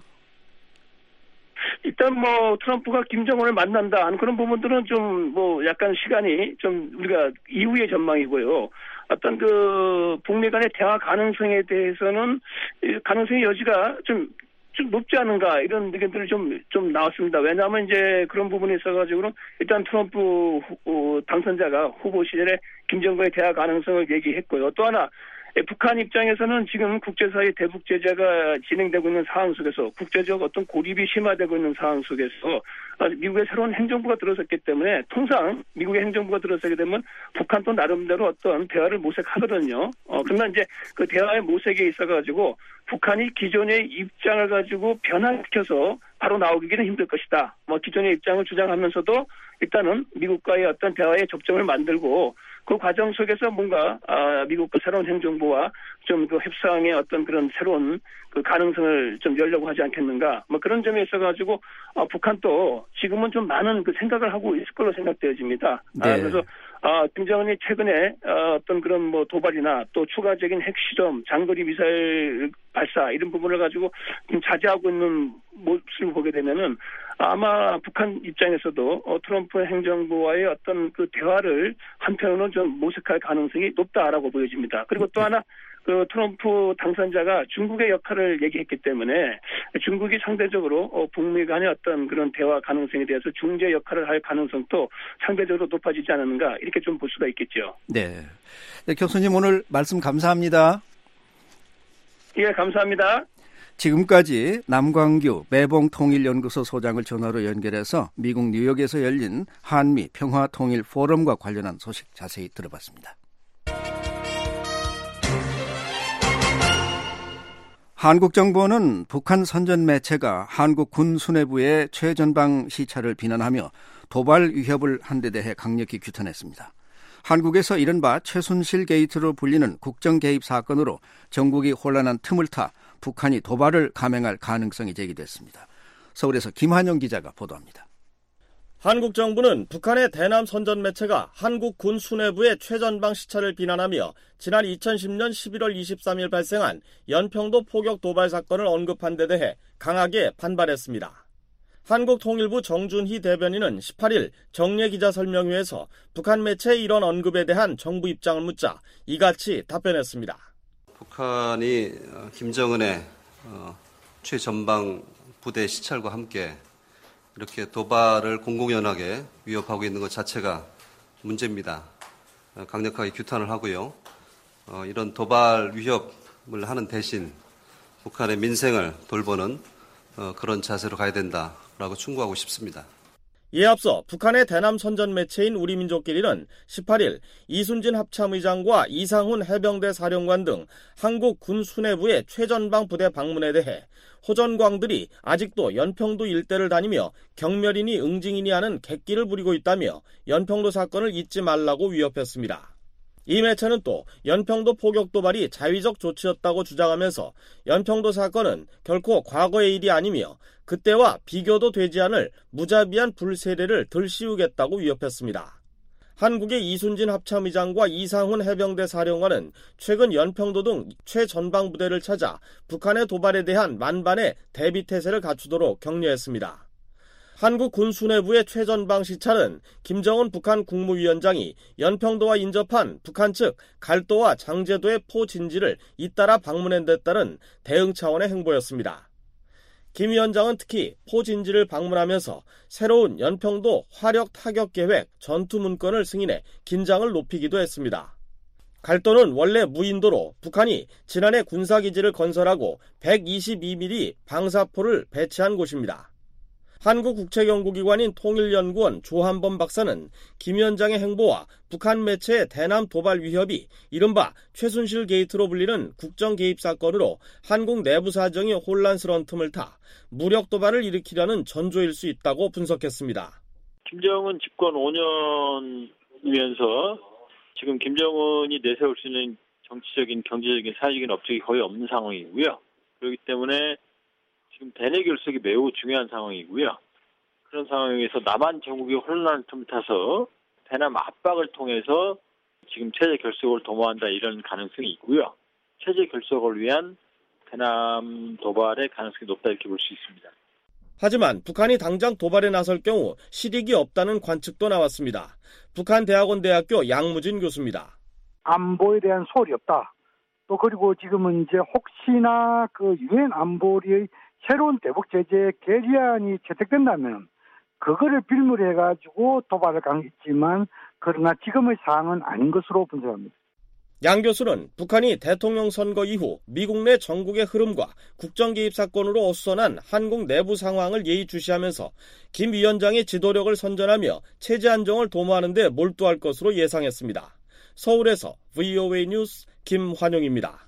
일단 뭐 트럼프가 김정은을 만난다 하는 그런 부분들은 좀 뭐 약간 시간이 좀 우리가 이후의 전망이고요. 어떤 그 북미 간의 대화 가능성에 대해서는 가능성의 여지가 좀 높지 않은가 이런 의견들이 좀 나왔습니다. 왜냐하면 이제 그런 부분에 있어가지고는 일단 트럼프 당선자가 후보 시절에 김정은의 대화 가능성을 얘기했고요. 또 하나 북한 입장에서는 지금 국제사회 대북 제재가 진행되고 있는 상황 속에서 국제적 어떤 고립이 심화되고 있는 상황 속에서 미국의 새로운 행정부가 들어섰기 때문에 통상 미국의 행정부가 들어서게 되면 북한도 나름대로 어떤 대화를 모색하거든요. 그러나 이제 그 대화의 모색에 있어가지고 북한이 기존의 입장을 가지고 변화시켜서 바로 나오기는 힘들 것이다. 뭐 기존의 입장을 주장하면서도 일단은 미국과의 어떤 대화의 접점을 만들고 그 과정 속에서 뭔가 미국과 새로운 행정부와 좀 그 협상의 어떤 그런 새로운 그 가능성을 좀 열려고 하지 않겠는가. 뭐 그런 점에 있어가지고 북한도 지금은 좀 많은 그 생각을 하고 있을 걸로 생각되어집니다. 네. 그래서 김정은이 최근에 어떤 그런 뭐 도발이나 또 추가적인 핵실험, 장거리 미사일 발사 이런 부분을 가지고 좀 자제하고 있는 모습을 보게 되면은 아마 북한 입장에서도 트럼프 행정부와의 어떤 그 대화를 한편으로는 좀 모색할 가능성이 높다라고 보여집니다. 그리고 또 하나 그 트럼프 당선자가 중국의 역할을 얘기했기 때문에 중국이 상대적으로 북미 간의 어떤 그런 대화 가능성에 대해서 중재 역할을 할 가능성도 상대적으로 높아지지 않았는가 이렇게 좀 볼 수가 있겠죠. 네. 네, 교수님 오늘 말씀 감사합니다. 예, 감사합니다. 지금까지 남광규 매봉통일연구소 소장을 전화로 연결해서 미국 뉴욕에서 열린 한미 평화통일 포럼과 관련한 소식 자세히 들어봤습니다. 한국 정부는 북한 선전 매체가 한국 군 수뇌부의 최전방 시찰을 비난하며 도발 위협을 한 데 대해 강력히 규탄했습니다. 한국에서 이른바 최순실 게이트로 불리는 국정 개입 사건으로 전국이 혼란한 틈을 타 북한이 도발을 감행할 가능성이 제기됐습니다. 서울에서 김한영 기자가 보도합니다. 한국 정부는 북한의 대남 선전 매체가 한국 군 수뇌부의 최전방 시찰을 비난하며 지난 2010년 11월 23일 발생한 연평도 포격 도발 사건을 언급한 데 대해 강하게 반발했습니다. 한국통일부 정준희 대변인은 18일 정례기자설명회에서 북한 매체의 이런 언급에 대한 정부 입장을 묻자 이같이 답변했습니다. 북한이 김정은의 최전방 부대 시찰과 함께 이렇게 도발을 공공연하게 위협하고 있는 것 자체가 문제입니다. 강력하게 규탄을 하고요. 이런 도발 위협을 하는 대신 북한의 민생을 돌보는 그런 자세로 가야 된다라고 충고하고 싶습니다. 이에 앞서 북한의 대남 선전 매체인 우리민족끼리는 18일 이순진 합참의장과 이상훈 해병대 사령관 등 한국 군 수뇌부의 최전방 부대 방문에 대해 호전광들이 아직도 연평도 일대를 다니며 경멸이니 응징이니 하는 객기를 부리고 있다며 연평도 사건을 잊지 말라고 위협했습니다. 이 매체는 또 연평도 포격 도발이 자위적 조치였다고 주장하면서 연평도 사건은 결코 과거의 일이 아니며 그때와 비교도 되지 않을 무자비한 불세례를 들씌우겠다고 위협했습니다. 한국의 이순진 합참의장과 이상훈 해병대 사령관은 최근 연평도 등 최전방 부대를 찾아 북한의 도발에 대한 만반의 대비태세를 갖추도록 격려했습니다. 한국 군 수뇌부의 최전방 시찰은 김정은 북한 국무위원장이 연평도와 인접한 북한 측 갈도와 장제도의 포진지를 잇따라 방문한 데 따른 대응 차원의 행보였습니다. 김 위원장은 특히 포진지를 방문하면서 새로운 연평도 화력 타격 계획 전투 문건을 승인해 긴장을 높이기도 했습니다. 갈도는 원래 무인도로 북한이 지난해 군사기지를 건설하고 122mm 방사포를 배치한 곳입니다. 한국국책연구기관인 통일연구원 조한범 박사는 김 위원장의 행보와 북한 매체의 대남 도발 위협이 이른바 최순실 게이트로 불리는 국정 개입 사건으로 한국 내부 사정이 혼란스러운 틈을 타 무력 도발을 일으키려는 전조일 수 있다고 분석했습니다. 김정은 집권 5년이면서 지금 김정은이 내세울 수 있는 정치적인, 경제적인, 사회적인 업적이 거의 없는 상황이고요. 그렇기 때문에 지금 대내 결석이 매우 중요한 상황이고요. 그런 상황에서 남한 전국이 혼란한 틈을 타서 대남 압박을 통해서 지금 체제 결속을 도모한다 이런 가능성이 있고요. 체제 결속을 위한 대남 도발의 가능성이 높다 이렇게 볼 수 있습니다. 하지만 북한이 당장 도발에 나설 경우 실익이 없다는 관측도 나왔습니다. 북한대학원대학교 양무진 교수입니다. 안보에 대한 소홀이 없다. 또 그리고 지금은 이제 혹시나 그 유엔 안보리의 새로운 대북 제재 결의안이 채택된다면 그거를 빌미로 해가지고 도발할 가능성이 있지만 그러나 지금의 상황은 아닌 것으로 분석합니다. 양 교수는 북한이 대통령 선거 이후 미국 내 전국의 흐름과 국정 개입 사건으로 어수선한 한국 내부 상황을 예의주시하면서 김 위원장의 지도력을 선전하며 체제 안정을 도모하는 데 몰두할 것으로 예상했습니다. 서울에서 VOA 뉴스 김환용입니다.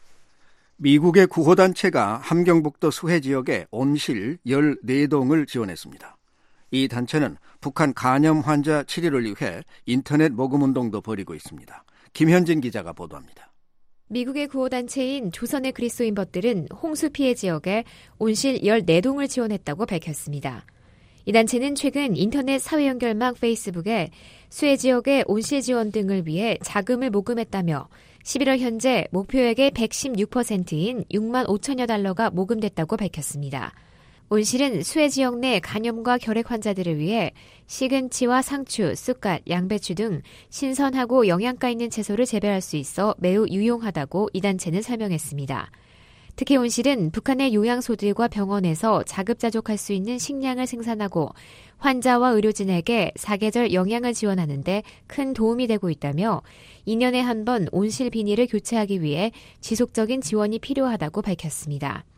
미국의 구호단체가 함경북도 수해 지역에 온실 14동을 지원했습니다. 이 단체는 북한 간염 환자 치료를 위해 인터넷 모금운동도 벌이고 있습니다. 김현진 기자가 보도합니다. 미국의 구호단체인 조선의 그리스도인벗들은 홍수 피해 지역에 온실 14동을 지원했다고 밝혔습니다. 이 단체는 최근 인터넷 사회연결망 페이스북에 수해 지역의 온실 지원 등을 위해 자금을 모금했다며 11월 현재 목표액의 116%인 6만 5천여 달러가 모금됐다고 밝혔습니다. 온실은 수해 지역 내 간염과 결핵 환자들을 위해 시금치와 상추, 쑥갓, 양배추 등 신선하고 영양가 있는 채소를 재배할 수 있어 매우 유용하다고 이 단체는 설명했습니다. 특히 온실은 북한의 요양소들과 병원에서 자급자족할 수 있는 식량을 생산하고 환자와 의료진에게 사계절 영양을 지원하는 데 큰 도움이 되고 있다며 2년에 한 번 온실 비닐을 교체하기 위해 지속적인 지원이 필요하다고 밝혔습니다.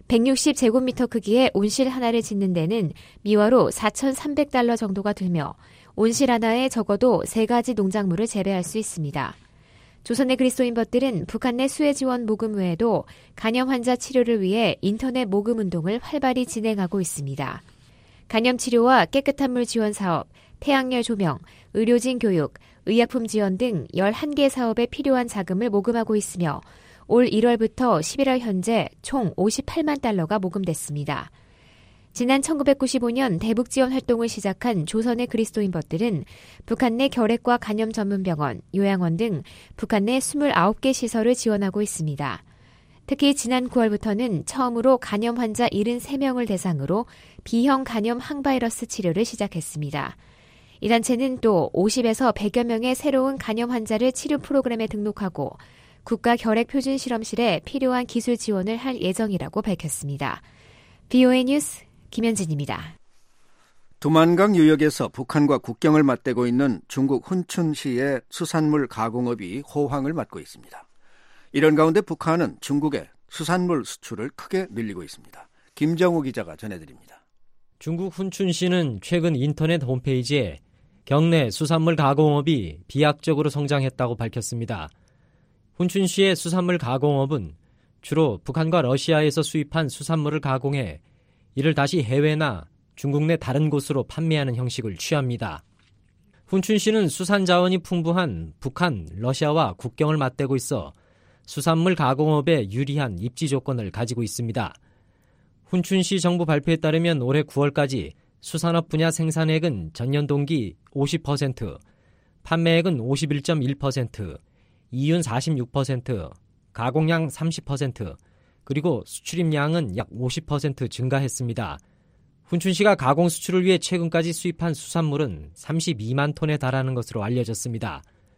160제곱미터 크기의 온실 하나를 짓는 데는 미화로 4,300달러 정도가 들며 온실 하나에 적어도 3가지 농작물을 재배할 수 있습니다. 조선의 그리스도인벗들은 북한 내 수혜 지원 모금 외에도 간염 환자 치료를 위해 인터넷 모금 운동을 활발히 진행하고 있습니다. 간염 치료와 깨끗한 물 지원 사업, 태양열 조명, 의료진 교육, 의약품 지원 등 11개 사업에 필요한 자금을 모금하고 있으며 올 1월부터 11월 현재 총 58만 달러가 모금됐습니다. 지난 1995년 대북 지원 활동을 시작한 조선의 그리스도인벗들은 북한 내 결핵과 간염 전문병원, 요양원 등 북한 내 29개 시설을 지원하고 있습니다. 특히 지난 9월부터는 처음으로 간염 환자 73명을 대상으로 B형 간염 항바이러스 치료를 시작했습니다. 이 단체는 또 50에서 100여 명의 새로운 간염 환자를 치료 프로그램에 등록하고 국가 결핵 표준 실험실에 필요한 기술 지원을 할 예정이라고 밝혔습니다. VOA 뉴스 김현진입니다. 두만강 유역에서 북한과 국경을 맞대고 있는 중국 훈춘시의 수산물 가공업이 호황을 맞고 있습니다. 이런 가운데 북한은 중국의 수산물 수출을 크게 늘리고 있습니다. 김정우 기자가 전해드립니다. 중국 훈춘시는 최근 인터넷 홈페이지에 경내 수산물 가공업이 비약적으로 성장했다고 밝혔습니다. 훈춘시의 수산물 가공업은 주로 북한과 러시아에서 수입한 수산물을 가공해 이를 다시 해외나 중국 내 다른 곳으로 판매하는 형식을 취합니다. 훈춘시는 수산 자원이 풍부한 북한, 러시아와 국경을 맞대고 있어 수산물 가공업에 유리한 입지 조건을 가지고 있습니다. 훈춘시 정부 발표에 따르면 올해 9월까지 수산업 분야 생산액은 전년 동기 50%, 판매액은 51.1%, 이윤 46%, 가공량 30%, 그리고 수출입량은 약 50% 증가했습니다. 훈춘시가 가공 수출을 위해 최근까지 수입한 수산물은 32만 톤에 달하는 것으로 알려졌습니다.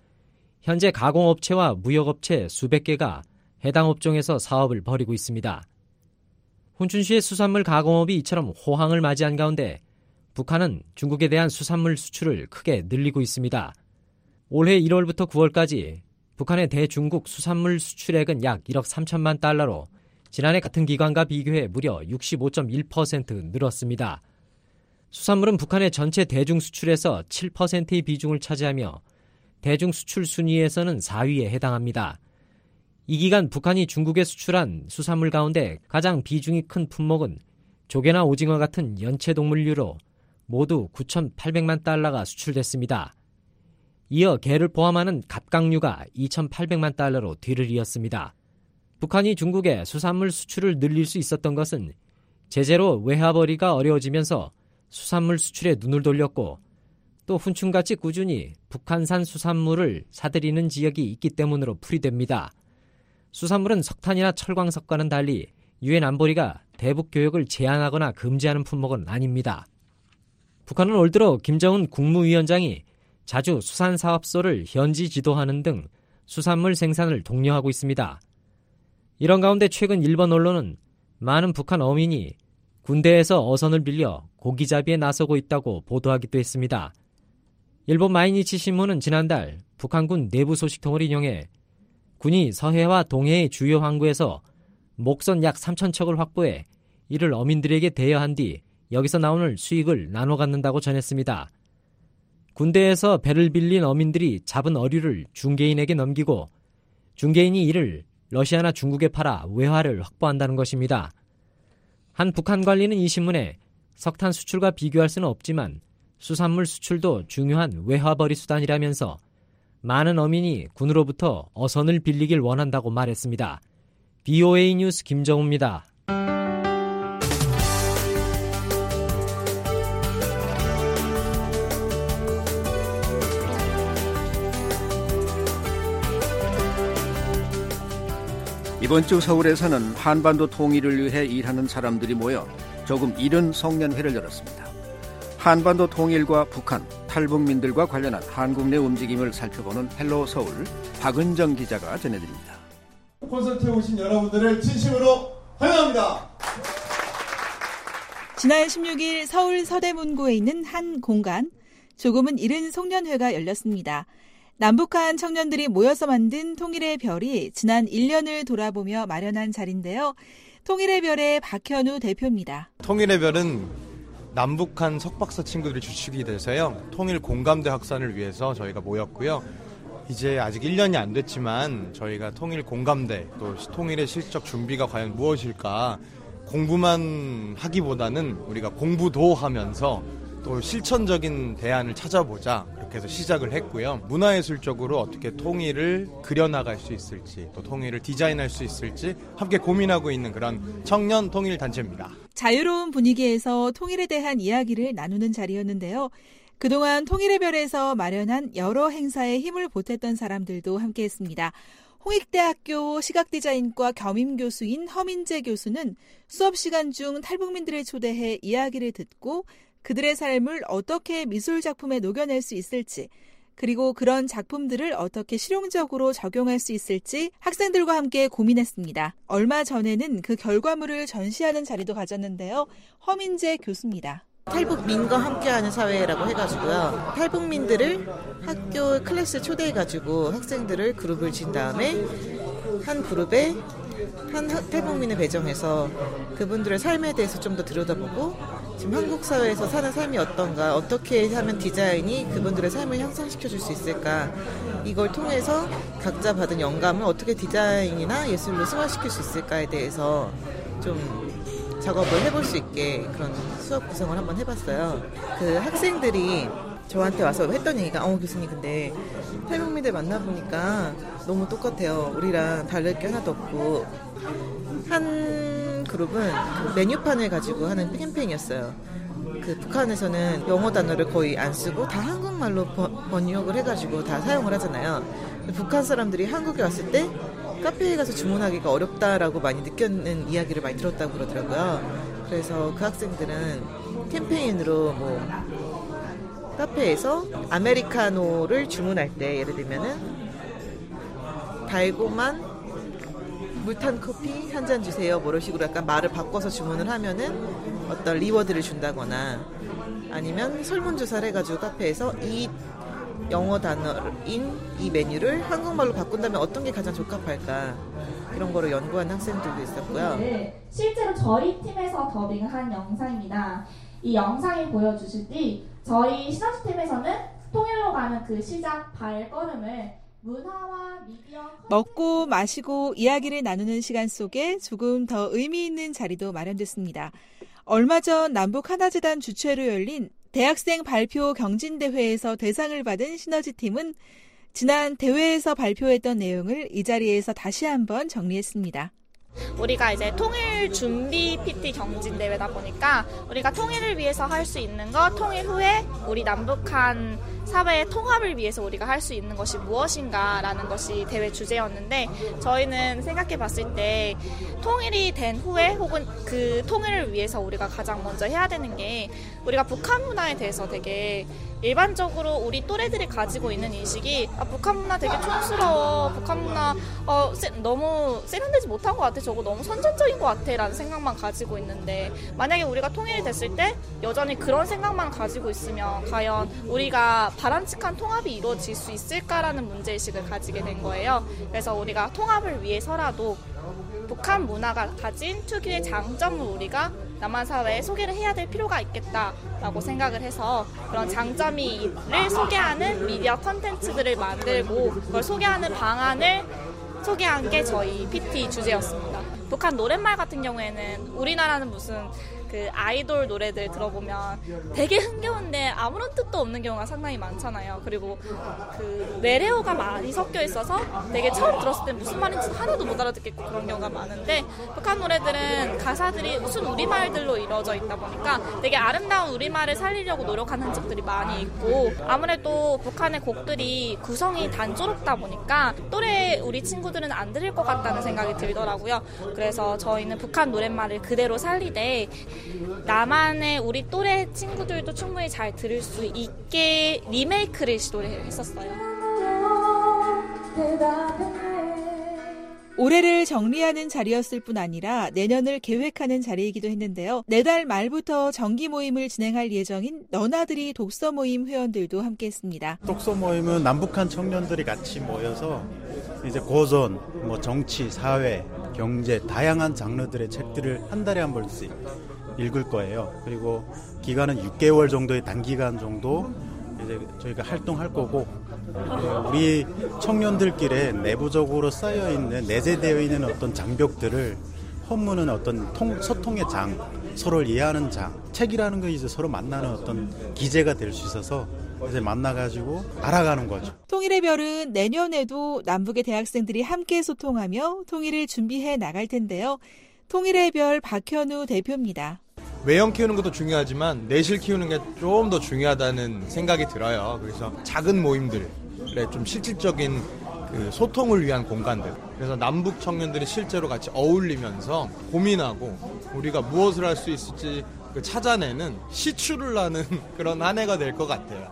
현재 가공업체와 무역업체 수백 개가 해당 업종에서 사업을 벌이고 있습니다. 훈춘시의 수산물 가공업이 이처럼 호황을 맞이한 가운데 북한은 중국에 대한 수산물 수출을 크게 늘리고 있습니다. 올해 1월부터 9월까지 북한의 대중국 수산물 수출액은 약 1억 3천만 달러로 지난해 같은 기간과 비교해 무려 65.1% 늘었습니다. 수산물은 북한의 전체 대중 수출에서 7%의 비중을 차지하며 대중 수출 순위에서는 4위에 해당합니다. 이 기간 북한이 중국에 수출한 수산물 가운데 가장 비중이 큰 품목은 조개나 오징어 같은 연체동물류로 모두 9,800만 달러가 수출됐습니다. 이어 게를 포함하는 갑각류가 2,800만 달러로 뒤를 이었습니다. 북한이 중국에 수산물 수출을 늘릴 수 있었던 것은 제재로 외화벌이가 어려워지면서 수산물 수출에 눈을 돌렸고 또 훈춘같이 꾸준히 북한산 수산물을 사들이는 지역이 있기 때문으로 풀이됩니다. 수산물은 석탄이나 철광석과는 달리 유엔 안보리가 대북 교역을 제한하거나 금지하는 품목은 아닙니다. 북한은 올 들어 김정은 국무위원장이 자주 수산사업소를 현지 지도하는 등 수산물 생산을 독려하고 있습니다. 이런 가운데 최근 일본 언론은 많은 북한 어민이 군대에서 어선을 빌려 고기잡이에 나서고 있다고 보도하기도 했습니다. 일본 마이니치 신문은 지난달 북한군 내부 소식통을 인용해 군이 서해와 동해의 주요 항구에서 목선 약 3,000척을 확보해 이를 어민들에게 대여한 뒤 여기서 나오는 수익을 나눠 갖는다고 전했습니다. 군대에서 배를 빌린 어민들이 잡은 어류를 중개인에게 넘기고 중개인이 이를 러시아나 중국에 팔아 외화를 확보한다는 것입니다. 한 북한 관리는 이 신문에 석탄 수출과 비교할 수는 없지만 수산물 수출도 중요한 외화벌이 수단이라면서 많은 어민이 군으로부터 어선을 빌리길 원한다고 말했습니다. VOA 뉴스 김정우입니다. 이번 주 서울에서는 한반도 통일을 위해 일하는 사람들이 모여 조금 이른 송년회를 열었습니다. 한반도 통일과 북한, 탈북민들과 관련한 한국 내 움직임을 살펴보는 헬로 서울 박은정 기자가 전해드립니다. 콘서트에 오신 여러분들을 진심으로 환영합니다. 지난 16일 서울 서대문구에 있는 한 공간, 조금은 이른 송년회가 열렸습니다. 남북한 청년들이 모여서 만든 통일의 별이 지난 1년을 돌아보며 마련한 자리인데요. 통일의 별의 박현우 대표입니다. 통일의 별은 남북한 석박사 친구들이 주축이 돼서요. 통일 공감대 확산을 위해서 저희가 모였고요. 이제 아직 1년이 안 됐지만 저희가 통일 공감대 또 통일의 실적 준비가 과연 무엇일까 공부만 하기보다는 우리가 공부도 하면서 또 실천적인 대안을 찾아보자 이렇게 해서 시작을 했고요. 문화예술적으로 어떻게 통일을 그려나갈 수 있을지 또 통일을 디자인할 수 있을지 함께 고민하고 있는 그런 청년 통일 단체입니다. 자유로운 분위기에서 통일에 대한 이야기를 나누는 자리였는데요. 그동안 통일의 별에서 마련한 여러 행사에 힘을 보탰던 사람들도 함께했습니다. 홍익대학교 시각디자인과 겸임교수인 허민재 교수는 수업 시간 중 탈북민들을 초대해 이야기를 듣고 그들의 삶을 어떻게 미술 작품에 녹여낼 수 있을지 그리고 그런 작품들을 어떻게 실용적으로 적용할 수 있을지 학생들과 함께 고민했습니다. 얼마 전에는 그 결과물을 전시하는 자리도 가졌는데요. 허민재 교수입니다. 탈북민과 함께하는 사회라고 해가지고요. 탈북민들을 학교 클래스 초대해가지고 학생들을 그룹을 진 다음에 한 그룹에 한 탈북민을 배정해서 그분들의 삶에 대해서 좀 더 들여다보고 지금 한국 사회에서 사는 삶이 어떤가, 어떻게 하면 디자인이 그분들의 삶을 향상시켜줄 수 있을까, 이걸 통해서 각자 받은 영감을 어떻게 디자인이나 예술로 승화시킬 수 있을까에 대해서 좀 작업을 해볼 수 있게 그런 수업 구성을 한번 해봤어요. 그 학생들이 저한테 와서 했던 얘기가 교수님 근데 탈북민들 만나보니까 너무 똑같아요. 우리랑 다를 게 하나도 없고 한 그룹은 그 메뉴판을 가지고 하는 캠페인이었어요. 그 북한에서는 영어 단어를 거의 안 쓰고 다 한국말로 번역을 해가지고 다 사용을 하잖아요. 북한 사람들이 한국에 왔을 때 카페에 가서 주문하기가 어렵다라고 많이 느꼈는 이야기를 많이 들었다고 그러더라고요. 그래서 그 학생들은 캠페인으로 카페에서 아메리카노를 주문할 때 예를 들면은 달고만 물탄 커피 한 잔 주세요. 뭐 이런 식으로 약간 말을 바꿔서 주문을 하면은 어떤 리워드를 준다거나 아니면 설문조사를 해가지고 카페에서 이 영어 단어인 이 메뉴를 한국말로 바꾼다면 어떤 게 가장 적합할까 이런 거를 연구한 학생들도 있었고요. 실제로 저희 팀에서 더빙한 영상입니다. 이 영상이 보여주실지 저희 시너지팀에서는 통일로 가는 그 시작 발걸음을 문화와 미디어 먹고 마시고 이야기를 나누는 시간 속에 조금 더 의미 있는 자리도 마련됐습니다. 얼마 전 남북 하나재단 주최로 열린 대학생 발표 경진대회에서 대상을 받은 시너지팀은 지난 대회에서 발표했던 내용을 이 자리에서 다시 한번 정리했습니다. 우리가 이제 통일 준비 PT 경진대회다 보니까 우리가 통일을 위해서 할 수 있는 것, 통일 후에 우리 남북한 사회의 통합을 위해서 우리가 할 수 있는 것이 무엇인가라는 것이 대회 주제였는데 저희는 생각해 봤을 때 통일이 된 후에 혹은 그 통일을 위해서 우리가 가장 먼저 해야 되는 게 우리가 북한 문화에 대해서 되게 일반적으로 우리 또래들이 가지고 있는 인식이 북한 문화 되게 촌스러워, 북한 문화 너무 세련되지 못한 것 같아, 저거 너무 선전적인 것 같아 라는 생각만 가지고 있는데 만약에 우리가 통일이 됐을 때 여전히 그런 생각만 가지고 있으면 과연 우리가 바람직한 통합이 이루어질 수 있을까라는 문제의식을 가지게 된 거예요. 그래서 우리가 통합을 위해서라도 북한 문화가 가진 특유의 장점을 우리가 남한 사회에 소개를 해야 될 필요가 있겠다라고 생각을 해서 그런 장점을 소개하는 미디어 콘텐츠들을 만들고 그걸 소개하는 방안을 소개한 게 저희 PT 주제였습니다. 북한 노랫말 같은 경우에는 우리나라는 무슨 그 아이돌 노래들 들어보면 되게 흥겨운데 아무런 뜻도 없는 경우가 상당히 많잖아요. 그리고 그 외래어가 많이 섞여 있어서 되게 처음 들었을 때 무슨 말인지 하나도 못 알아듣겠고 그런 경우가 많은데 북한 노래들은 가사들이 무슨 우리말들로 이루어져 있다 보니까 되게 아름다운 우리말을 살리려고 노력한 흔적들이 많이 있고 아무래도 북한의 곡들이 구성이 단조롭다 보니까 또래 우리 친구들은 안 들을 것 같다는 생각이 들더라고요. 그래서 저희는 북한 노랫말을 그대로 살리되 남한의 우리 또래 친구들도 충분히 잘 들을 수 있게 리메이크를 시도했었어요. 올해를 정리하는 자리였을 뿐 아니라 내년을 계획하는 자리이기도 했는데요. 내달 말부터 정기 모임을 진행할 예정인 너나들이 독서 모임 회원들도 함께했습니다. 독서 모임은 남북한 청년들이 같이 모여서 이제 고전, 정치, 사회, 경제, 다양한 장르들의 책들을 한 달에 한 번씩 읽을 거예요. 그리고 기간은 6개월 정도의 단기간 정도 이제 저희가 활동할 거고, 우리 청년들끼리 내부적으로 쌓여 있는, 내재되어 있는 어떤 장벽들을 헌무는 어떤 소통의 장, 서로를 이해하는 장, 책이라는 거 이제 서로 만나는 어떤 기제가 될 수 있어서 이제 만나가지고 알아가는 거죠. 통일의 별은 내년에도 남북의 대학생들이 함께 소통하며 통일을 준비해 나갈 텐데요. 통일의 별 박현우 대표입니다. 외형 키우는 것도 중요하지만 내실 키우는 게 좀 더 중요하다는 생각이 들어요. 그래서 작은 모임들에 좀 실질적인 그 소통을 위한 공간들. 그래서 남북 청년들이 실제로 같이 어울리면서 고민하고 우리가 무엇을 할 수 있을지 찾아내는 시추를 하는 그런 한 해가 될 것 같아요.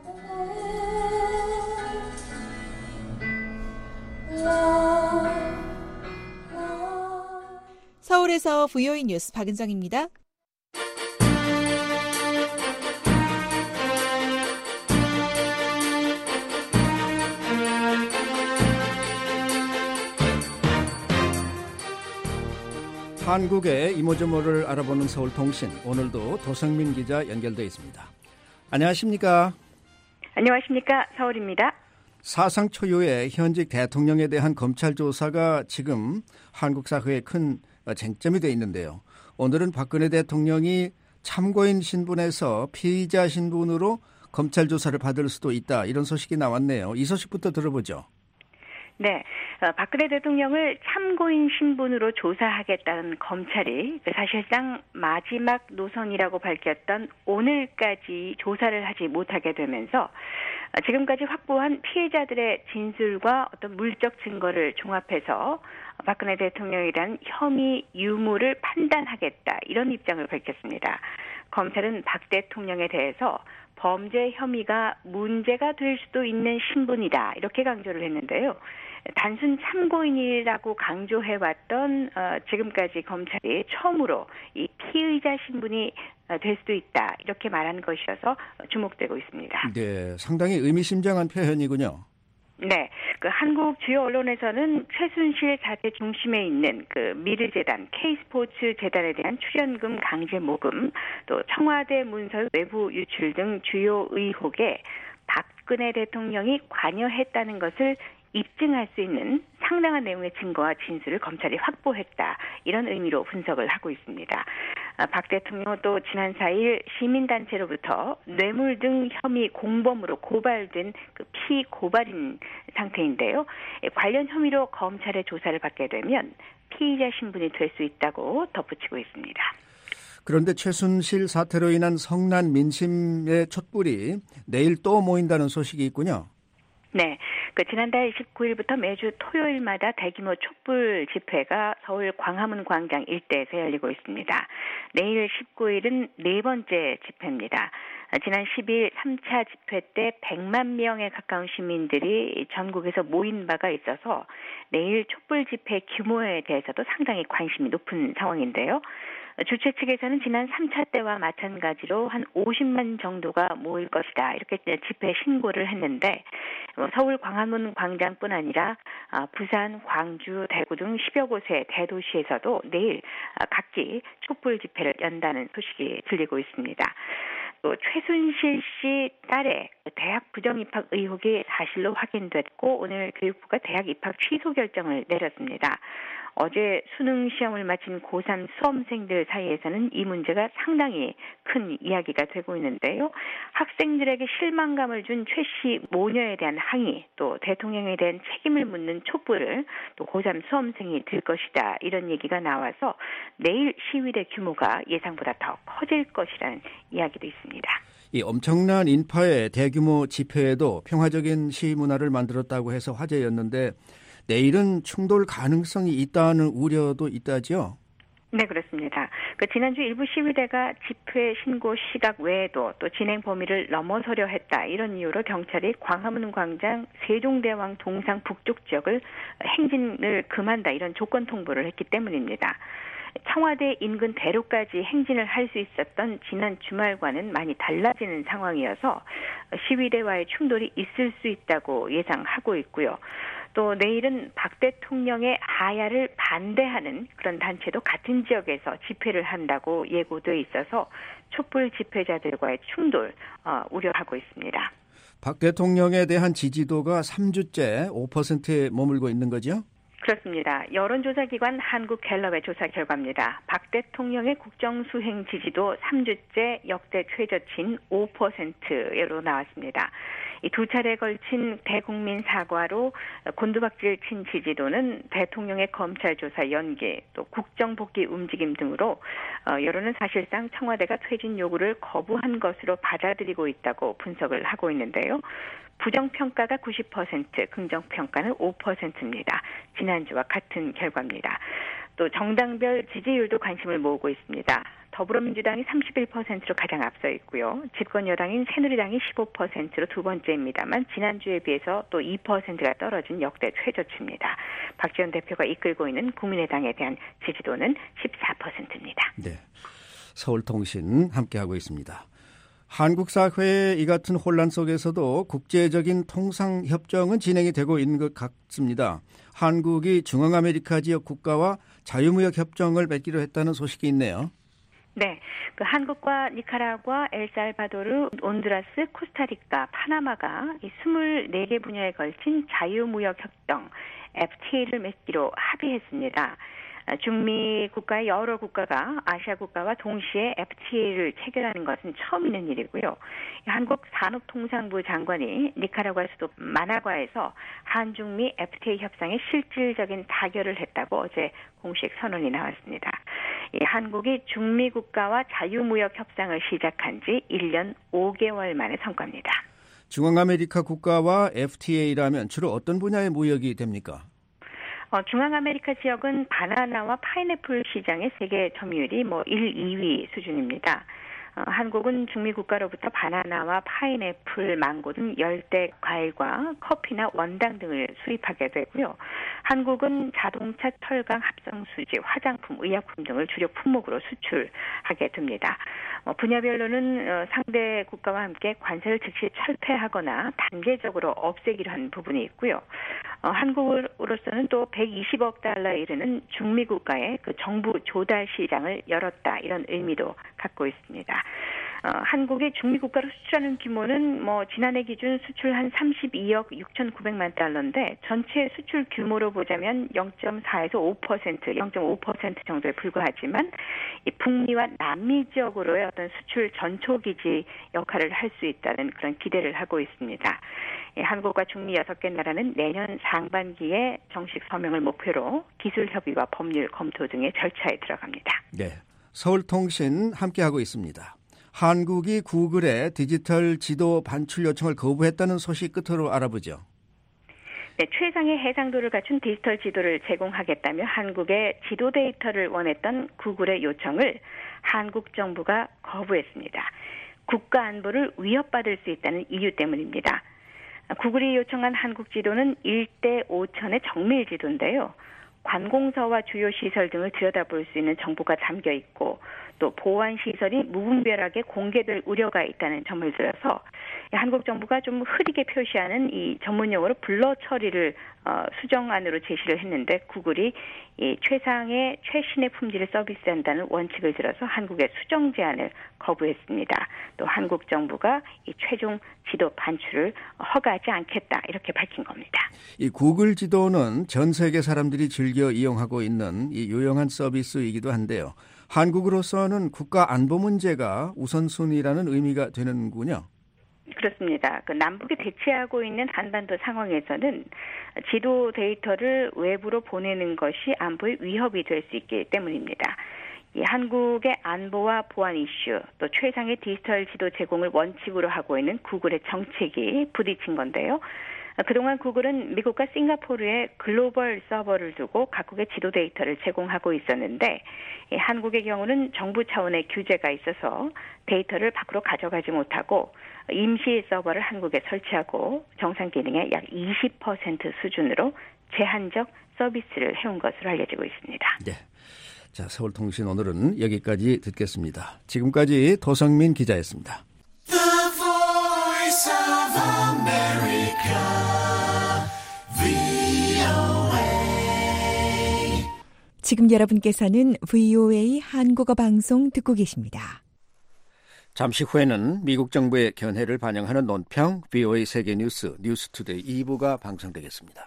서울에서 VOA 뉴스 박은정입니다. 한국의 이모저모를 알아보는 서울통신, 오늘도 도성민 기자 연결되어 있습니다. 안녕하십니까? 안녕하십니까? 서울입니다. 사상 초유의 현직 대통령에 대한 검찰 조사가 지금 한국 사회에 큰 쟁점이 되어 있는데요. 오늘은 박근혜 대통령이 참고인 신분에서 피의자 신분으로 검찰 조사를 받을 수도 있다, 이런 소식이 나왔네요. 이 소식부터 들어보죠. 네, 박근혜 대통령을 참고인 신분으로 조사하겠다는 검찰이 사실상 마지막 노선이라고 밝혔던 오늘까지 조사를 하지 못하게 되면서 지금까지 확보한 피해자들의 진술과 어떤 물적 증거를 종합해서 박근혜 대통령에 대한 혐의 유무를 판단하겠다, 이런 입장을 밝혔습니다. 검찰은 박 대통령에 대해서 범죄 혐의가 문제가 될 수도 있는 신분이다, 이렇게 강조를 했는데요. 단순 참고인이라고 강조해왔던 지금까지 검찰이 처음으로 이 피의자 신분이 될 수도 있다, 이렇게 말한 것이어서 주목되고 있습니다. 네, 상당히 의미심장한 표현이군요. 네, 그 한국 주요 언론에서는 최순실 사태 중심에 있는 그 미르재단, K스포츠 재단에 대한 출연금 강제 모금, 또 청와대 문서 외부 유출 등 주요 의혹에 박근혜 대통령이 관여했다는 것을 입증할 수 있는 상당한 내용의 증거와 진술을 검찰이 확보했다, 이런 의미로 분석을 하고 있습니다. 박 대통령은 또 지난 4일 시민단체로부터 뇌물 등 혐의 공범으로 고발된 그 피고발인 상태인데요. 관련 혐의로 검찰의 조사를 받게 되면 피의자 신분이 될 수 있다고 덧붙이고 있습니다. 그런데 최순실 사태로 인한 성난 민심의 촛불이 내일 또 모인다는 소식이 있군요. 네, 그 지난달 29일부터 매주 토요일마다 대규모 촛불 집회가 서울 광화문 광장 일대에서 열리고 있습니다. 내일 19일은 네 번째 집회입니다. 지난 10일 3차 집회 때 100만 명에 가까운 시민들이 전국에서 모인 바가 있어서 내일 촛불 집회 규모에 대해서도 상당히 관심이 높은 상황인데요. 주최 측에서는 지난 3차 때와 마찬가지로 한 50만 정도가 모일 것이다, 이렇게 집회 신고를 했는데 서울 광화문 광장뿐 아니라 부산, 광주, 대구 등 10여 곳의 대도시에서도 내일 각기 촛불 집회를 연다는 소식이 들리고 있습니다. 또 최순실 씨 딸의 대학 부정 입학 의혹이 사실로 확인됐고 오늘 교육부가 대학 입학 취소 결정을 내렸습니다. 어제 수능 시험을 마친 고3 수험생들 사이에서는 이 문제가 상당히 큰 이야기가 되고 있는데요. 학생들에게 실망감을 준 최 씨 모녀에 대한 항의, 또 대통령에 대한 책임을 묻는 촛불을 또 고3 수험생이 들 것이다, 이런 얘기가 나와서 내일 시위대 규모가 예상보다 더 커질 것이라는 이야기도 있습니다. 이 엄청난 인파의 대규모 집회에도 평화적인 시위 문화를 만들었다고 해서 화제였는데 내일은 충돌 가능성이 있다는 우려도 있다죠? 네, 그렇습니다. 지난주 일부 시위대가 집회 신고 시각 외에도 또 진행 범위를 넘어서려 했다, 이런 이유로 경찰이 광화문 광장 세종대왕 동상 북쪽 지역을 행진을 금한다, 이런 조건 통보를 했기 때문입니다. 청와대 인근 대로까지 행진을 할 수 있었던 지난 주말과는 많이 달라지는 상황이어서 시위대와의 충돌이 있을 수 있다고 예상하고 있고요. 또 내일은 박 대통령의 하야를 반대하는 그런 단체도 같은 지역에서 집회를 한다고 예고돼 있어서 촛불 집회자들과의 충돌 우려하고 있습니다. 박 대통령에 대한 지지도가 3주째 5%에 머물고 있는 거죠? 그렇습니다. 여론조사기관 한국갤럽의 조사 결과입니다. 박 대통령의 국정수행 지지도 3주째 역대 최저치인 5%로 나왔습니다. 이 두 차례에 걸친 대국민 사과로 곤두박질 친 지지도는 대통령의 검찰 조사 연계, 또 국정복귀 움직임 등으로 여론은 사실상 청와대가 퇴진 요구를 거부한 것으로 받아들이고 있다고 분석을 하고 있는데요. 부정평가가 90%, 긍정평가는 5%입니다. 지난주와 같은 결과입니다. 또 정당별 지지율도 관심을 모으고 있습니다. 더불어민주당이 31%로 가장 앞서 있고요. 집권 여당인 새누리당이 15%로 두 번째입니다만 지난주에 비해서 또 2%가 떨어진 역대 최저치입니다. 박지원 대표가 이끌고 있는 국민의당에 대한 지지도는 14%입니다. 네, 서울통신 함께하고 있습니다. 한국 사회의 이 같은 혼란 속에서도 국제적인 통상협정은 진행이 되고 있는 것 같습니다. 한국이 중앙아메리카 지역 국가와 자유무역협정을 맺기로 했다는 소식이 있네요. 네, 한국과 니카라과, 엘살바도르, 온두라스, 코스타리카, 파나마가 이 24개 분야에 걸친 자유무역협정 FTA를 맺기로 합의했습니다. 중미 국가의 여러 국가가 아시아 국가와 동시에 FTA를 체결하는 것은 처음 있는 일이고요. 한국 산업통상부 장관이 니카라과 수도 마나과에서 한중미 FTA 협상에 실질적인 타결을 했다고 어제 공식 선언이 나왔습니다. 한국이 중미 국가와 자유무역 협상을 시작한 지 1년 5개월 만의 성과입니다. 중앙아메리카 국가와 FTA라면 주로 어떤 분야의 무역이 됩니까? 중앙아메리카 지역은 바나나와 파인애플 시장의 세계 점유율이 1, 2위 수준입니다. 한국은 중미 국가로부터 바나나와 파인애플, 망고 등 열대 과일과 커피나 원당 등을 수입하게 되고요. 한국은 자동차, 철강, 합성수지, 화장품, 의약품 등을 주력 품목으로 수출하게 됩니다. 분야별로는 상대 국가와 함께 관세를 즉시 철폐하거나 단계적으로 없애기로 한 부분이 있고요. 한국으로서는 또 120억 달러에 이르는 중미 국가의 그 정부 조달 시장을 열었다, 이런 의미도 갖고 있습니다. 한국의 중미 국가로 수출하는 규모는 지난해 기준 수출 한 32억 6,900만 달러인데 전체 수출 규모로 보자면 0.4에서 5%, 0.5% 정도에 불과하지만 이 북미와 남미 지역으로의 어떤 수출 전초기지 역할을 할 수 있다는 그런 기대를 하고 있습니다. 한국과 중미 6개 나라는 내년 상반기에 정식 서명을 목표로 기술 협의와 법률 검토 등의 절차에 들어갑니다. 네, 서울통신 함께하고 있습니다. 한국이 구글의 디지털 지도 반출 요청을 거부했다는 소식 끝으로 알아보죠. 네, 최상의 해상도를 갖춘 디지털 지도를 제공하겠다며 한국의 지도 데이터를 원했던 구글의 요청을 한국 정부가 거부했습니다. 국가 안보를 위협받을 수 있다는 이유 때문입니다. 구글이 요청한 한국 지도는 1대 5천의 정밀 지도인데요. 관공서와 주요 시설 등을 들여다볼 수 있는 정보가 담겨 있고 또 보안 시설이 무분별하게 공개될 우려가 있다는 점을 들어서 한국 정부가 좀 흐리게 표시하는 이 전문용어로 블러 처리를 수정안으로 제시를 했는데 구글이 이 최신의 품질을 서비스한다는 원칙을 들어서 한국의 수정 제안을 거부했습니다. 또 한국 정부가 이 최종 지도 반출을 허가하지 않겠다, 이렇게 밝힌 겁니다. 이 구글 지도는 전 세계 사람들이 즐겨 이용하고 있는 이 유용한 서비스이기도 한데요. 한국으로서는 국가 안보 문제가 우선순위라는 의미가 되는군요. 그렇습니다. 남북이 대치하고 있는 한반도 상황에서는 지도 데이터를 외부로 보내는 것이 안보의 위협이 될 수 있기 때문입니다. 이 한국의 안보와 보안 이슈, 또 최상의 디지털 지도 제공을 원칙으로 하고 있는 구글의 정책이 부딪힌 건데요. 그동안 구글은 미국과 싱가포르에 글로벌 서버를 두고 각국의 지도 데이터를 제공하고 있었는데 한국의 경우는 정부 차원의 규제가 있어서 데이터를 밖으로 가져가지 못하고 임시 서버를 한국에 설치하고 정상 기능의 약 20% 수준으로 제한적 서비스를 해온 것으로 알려지고 있습니다. 네. 자, 서울통신 오늘은 여기까지 듣겠습니다. 지금까지 도성민 기자였습니다. The Voice of America, 지금 여러분께서는 VOA 한국어 방송 듣고 계십니다. 잠시 후에는 미국 정부의 견해를 반영하는 논평 VOA 세계뉴스 뉴스투데이 2부가 방송되겠습니다.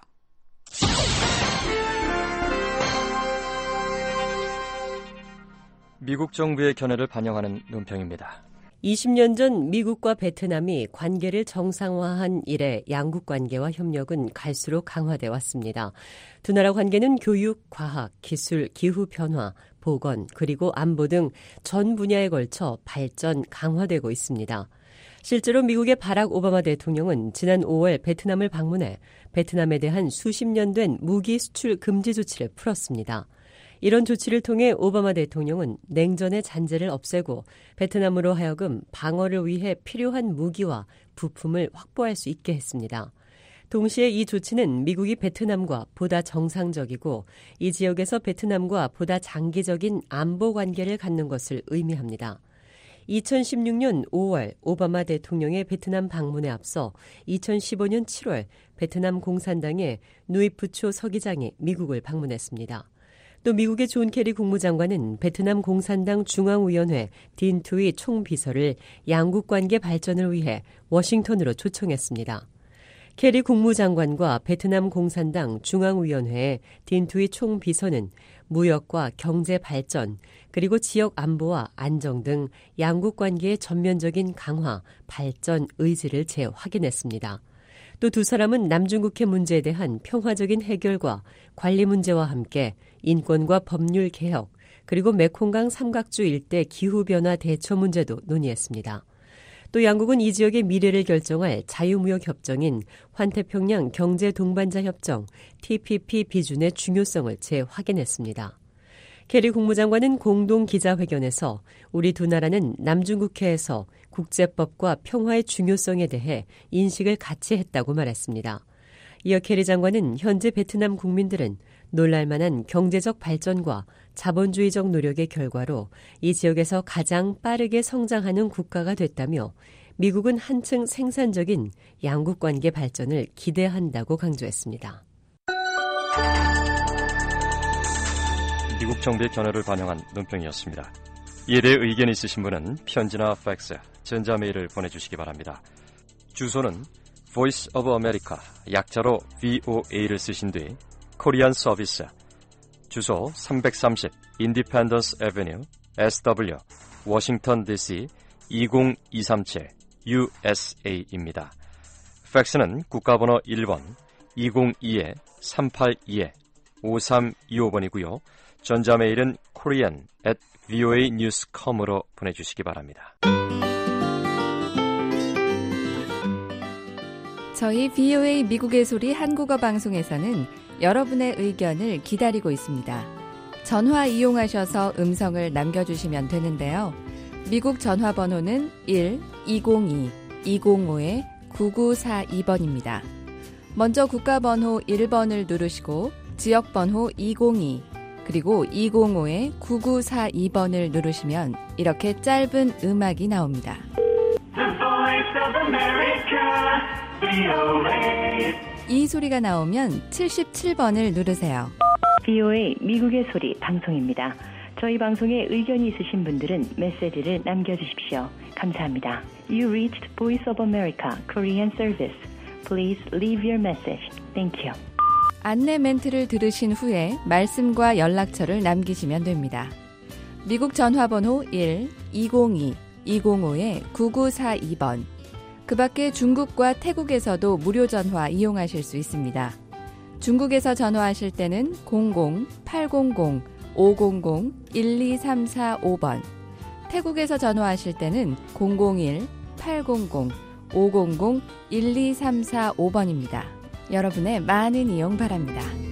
미국 정부의 견해를 반영하는 논평입니다. 20년 전 미국과 베트남이 관계를 정상화한 이래 양국 관계와 협력은 갈수록 강화돼 왔습니다. 두 나라 관계는 교육, 과학, 기술, 기후 변화, 보건, 그리고 안보 등 전 분야에 걸쳐 발전, 강화되고 있습니다. 실제로 미국의 바락 오바마 대통령은 지난 5월 베트남을 방문해 베트남에 대한 수십 년 된 무기 수출 금지 조치를 풀었습니다. 이런 조치를 통해 오바마 대통령은 냉전의 잔재를 없애고 베트남으로 하여금 방어를 위해 필요한 무기와 부품을 확보할 수 있게 했습니다. 동시에 이 조치는 미국이 베트남과 보다 정상적이고 이 지역에서 베트남과 보다 장기적인 안보 관계를 갖는 것을 의미합니다. 2016년 5월 오바마 대통령의 베트남 방문에 앞서 2015년 7월 베트남 공산당의 누이푸초 서기장이 미국을 방문했습니다. 또 미국의 존 케리 국무장관은 베트남 공산당 중앙위원회 딘 투이 총비서를 양국 관계 발전을 위해 워싱턴으로 초청했습니다. 케리 국무장관과 베트남 공산당 중앙위원회 딘 투이 총비서는 무역과 경제 발전, 그리고 지역 안보와 안정 등 양국 관계의 전면적인 강화, 발전 의지를 재확인했습니다. 또 두 사람은 남중국해 문제에 대한 평화적인 해결과 관리 문제와 함께 인권과 법률 개혁, 그리고 메콩강 삼각주 일대 기후변화 대처 문제도 논의했습니다. 또 양국은 이 지역의 미래를 결정할 자유무역협정인 환태평양 경제동반자협정 TPP 비준의 중요성을 재확인했습니다. 케리 국무장관은 공동기자회견에서 우리 두 나라는 남중국해에서 국제법과 평화의 중요성에 대해 인식을 같이 했다고 말했습니다. 이어 케리 장관은 현재 베트남 국민들은 놀랄만한 경제적 발전과 자본주의적 노력의 결과로 이 지역에서 가장 빠르게 성장하는 국가가 됐다며 미국은 한층 생산적인 양국 관계 발전을 기대한다고 강조했습니다. 미국 정부의 견해를 반영한 논평이었습니다. 이에 대해 의견이 있으신 분은 편지나 팩스, 전자메일을 보내주시기 바랍니다. 주소는 Voice of America, 약자로 VOA를 쓰신 뒤 코리안 서비스, 주소 330 Independence Avenue, SW, 워싱턴 DC 20237 USA입니다. 팩스는 국가번호 1번 202-382-5325번이고요. 전자메일은 korean@voanews.com으로 보내주시기 바랍니다. 저희 VOA 미국의 소리 한국어 방송에서는 여러분의 의견을 기다리고 있습니다. 전화 이용하셔서 음성을 남겨주시면 되는데요. 미국 전화번호는 1-202-205-9942번입니다. 먼저 국가번호 1번을 누르시고 지역번호 202 그리고 205-9942번을 누르시면 이렇게 짧은 음악이 나옵니다. 이 소리가 나오면 77번을 누르세요. VOA 미국의 소리 방송입니다. 저희 방송에 의견이 있으신 분들은 메시지를 남겨주십시오. 감사합니다. You reached Voice of America Korean Service. Please leave your message. Thank you. 안내 멘트를 들으신 후에 말씀과 연락처를 남기시면 됩니다. 미국 전화번호 1-202-205-9942번. 그 밖에 중국과 태국에서도 무료 전화 이용하실 수 있습니다. 중국에서 전화하실 때는 00-800-500-12345번, 태국에서 전화하실 때는 001-800-500-12345번입니다. 여러분의 많은 이용 바랍니다.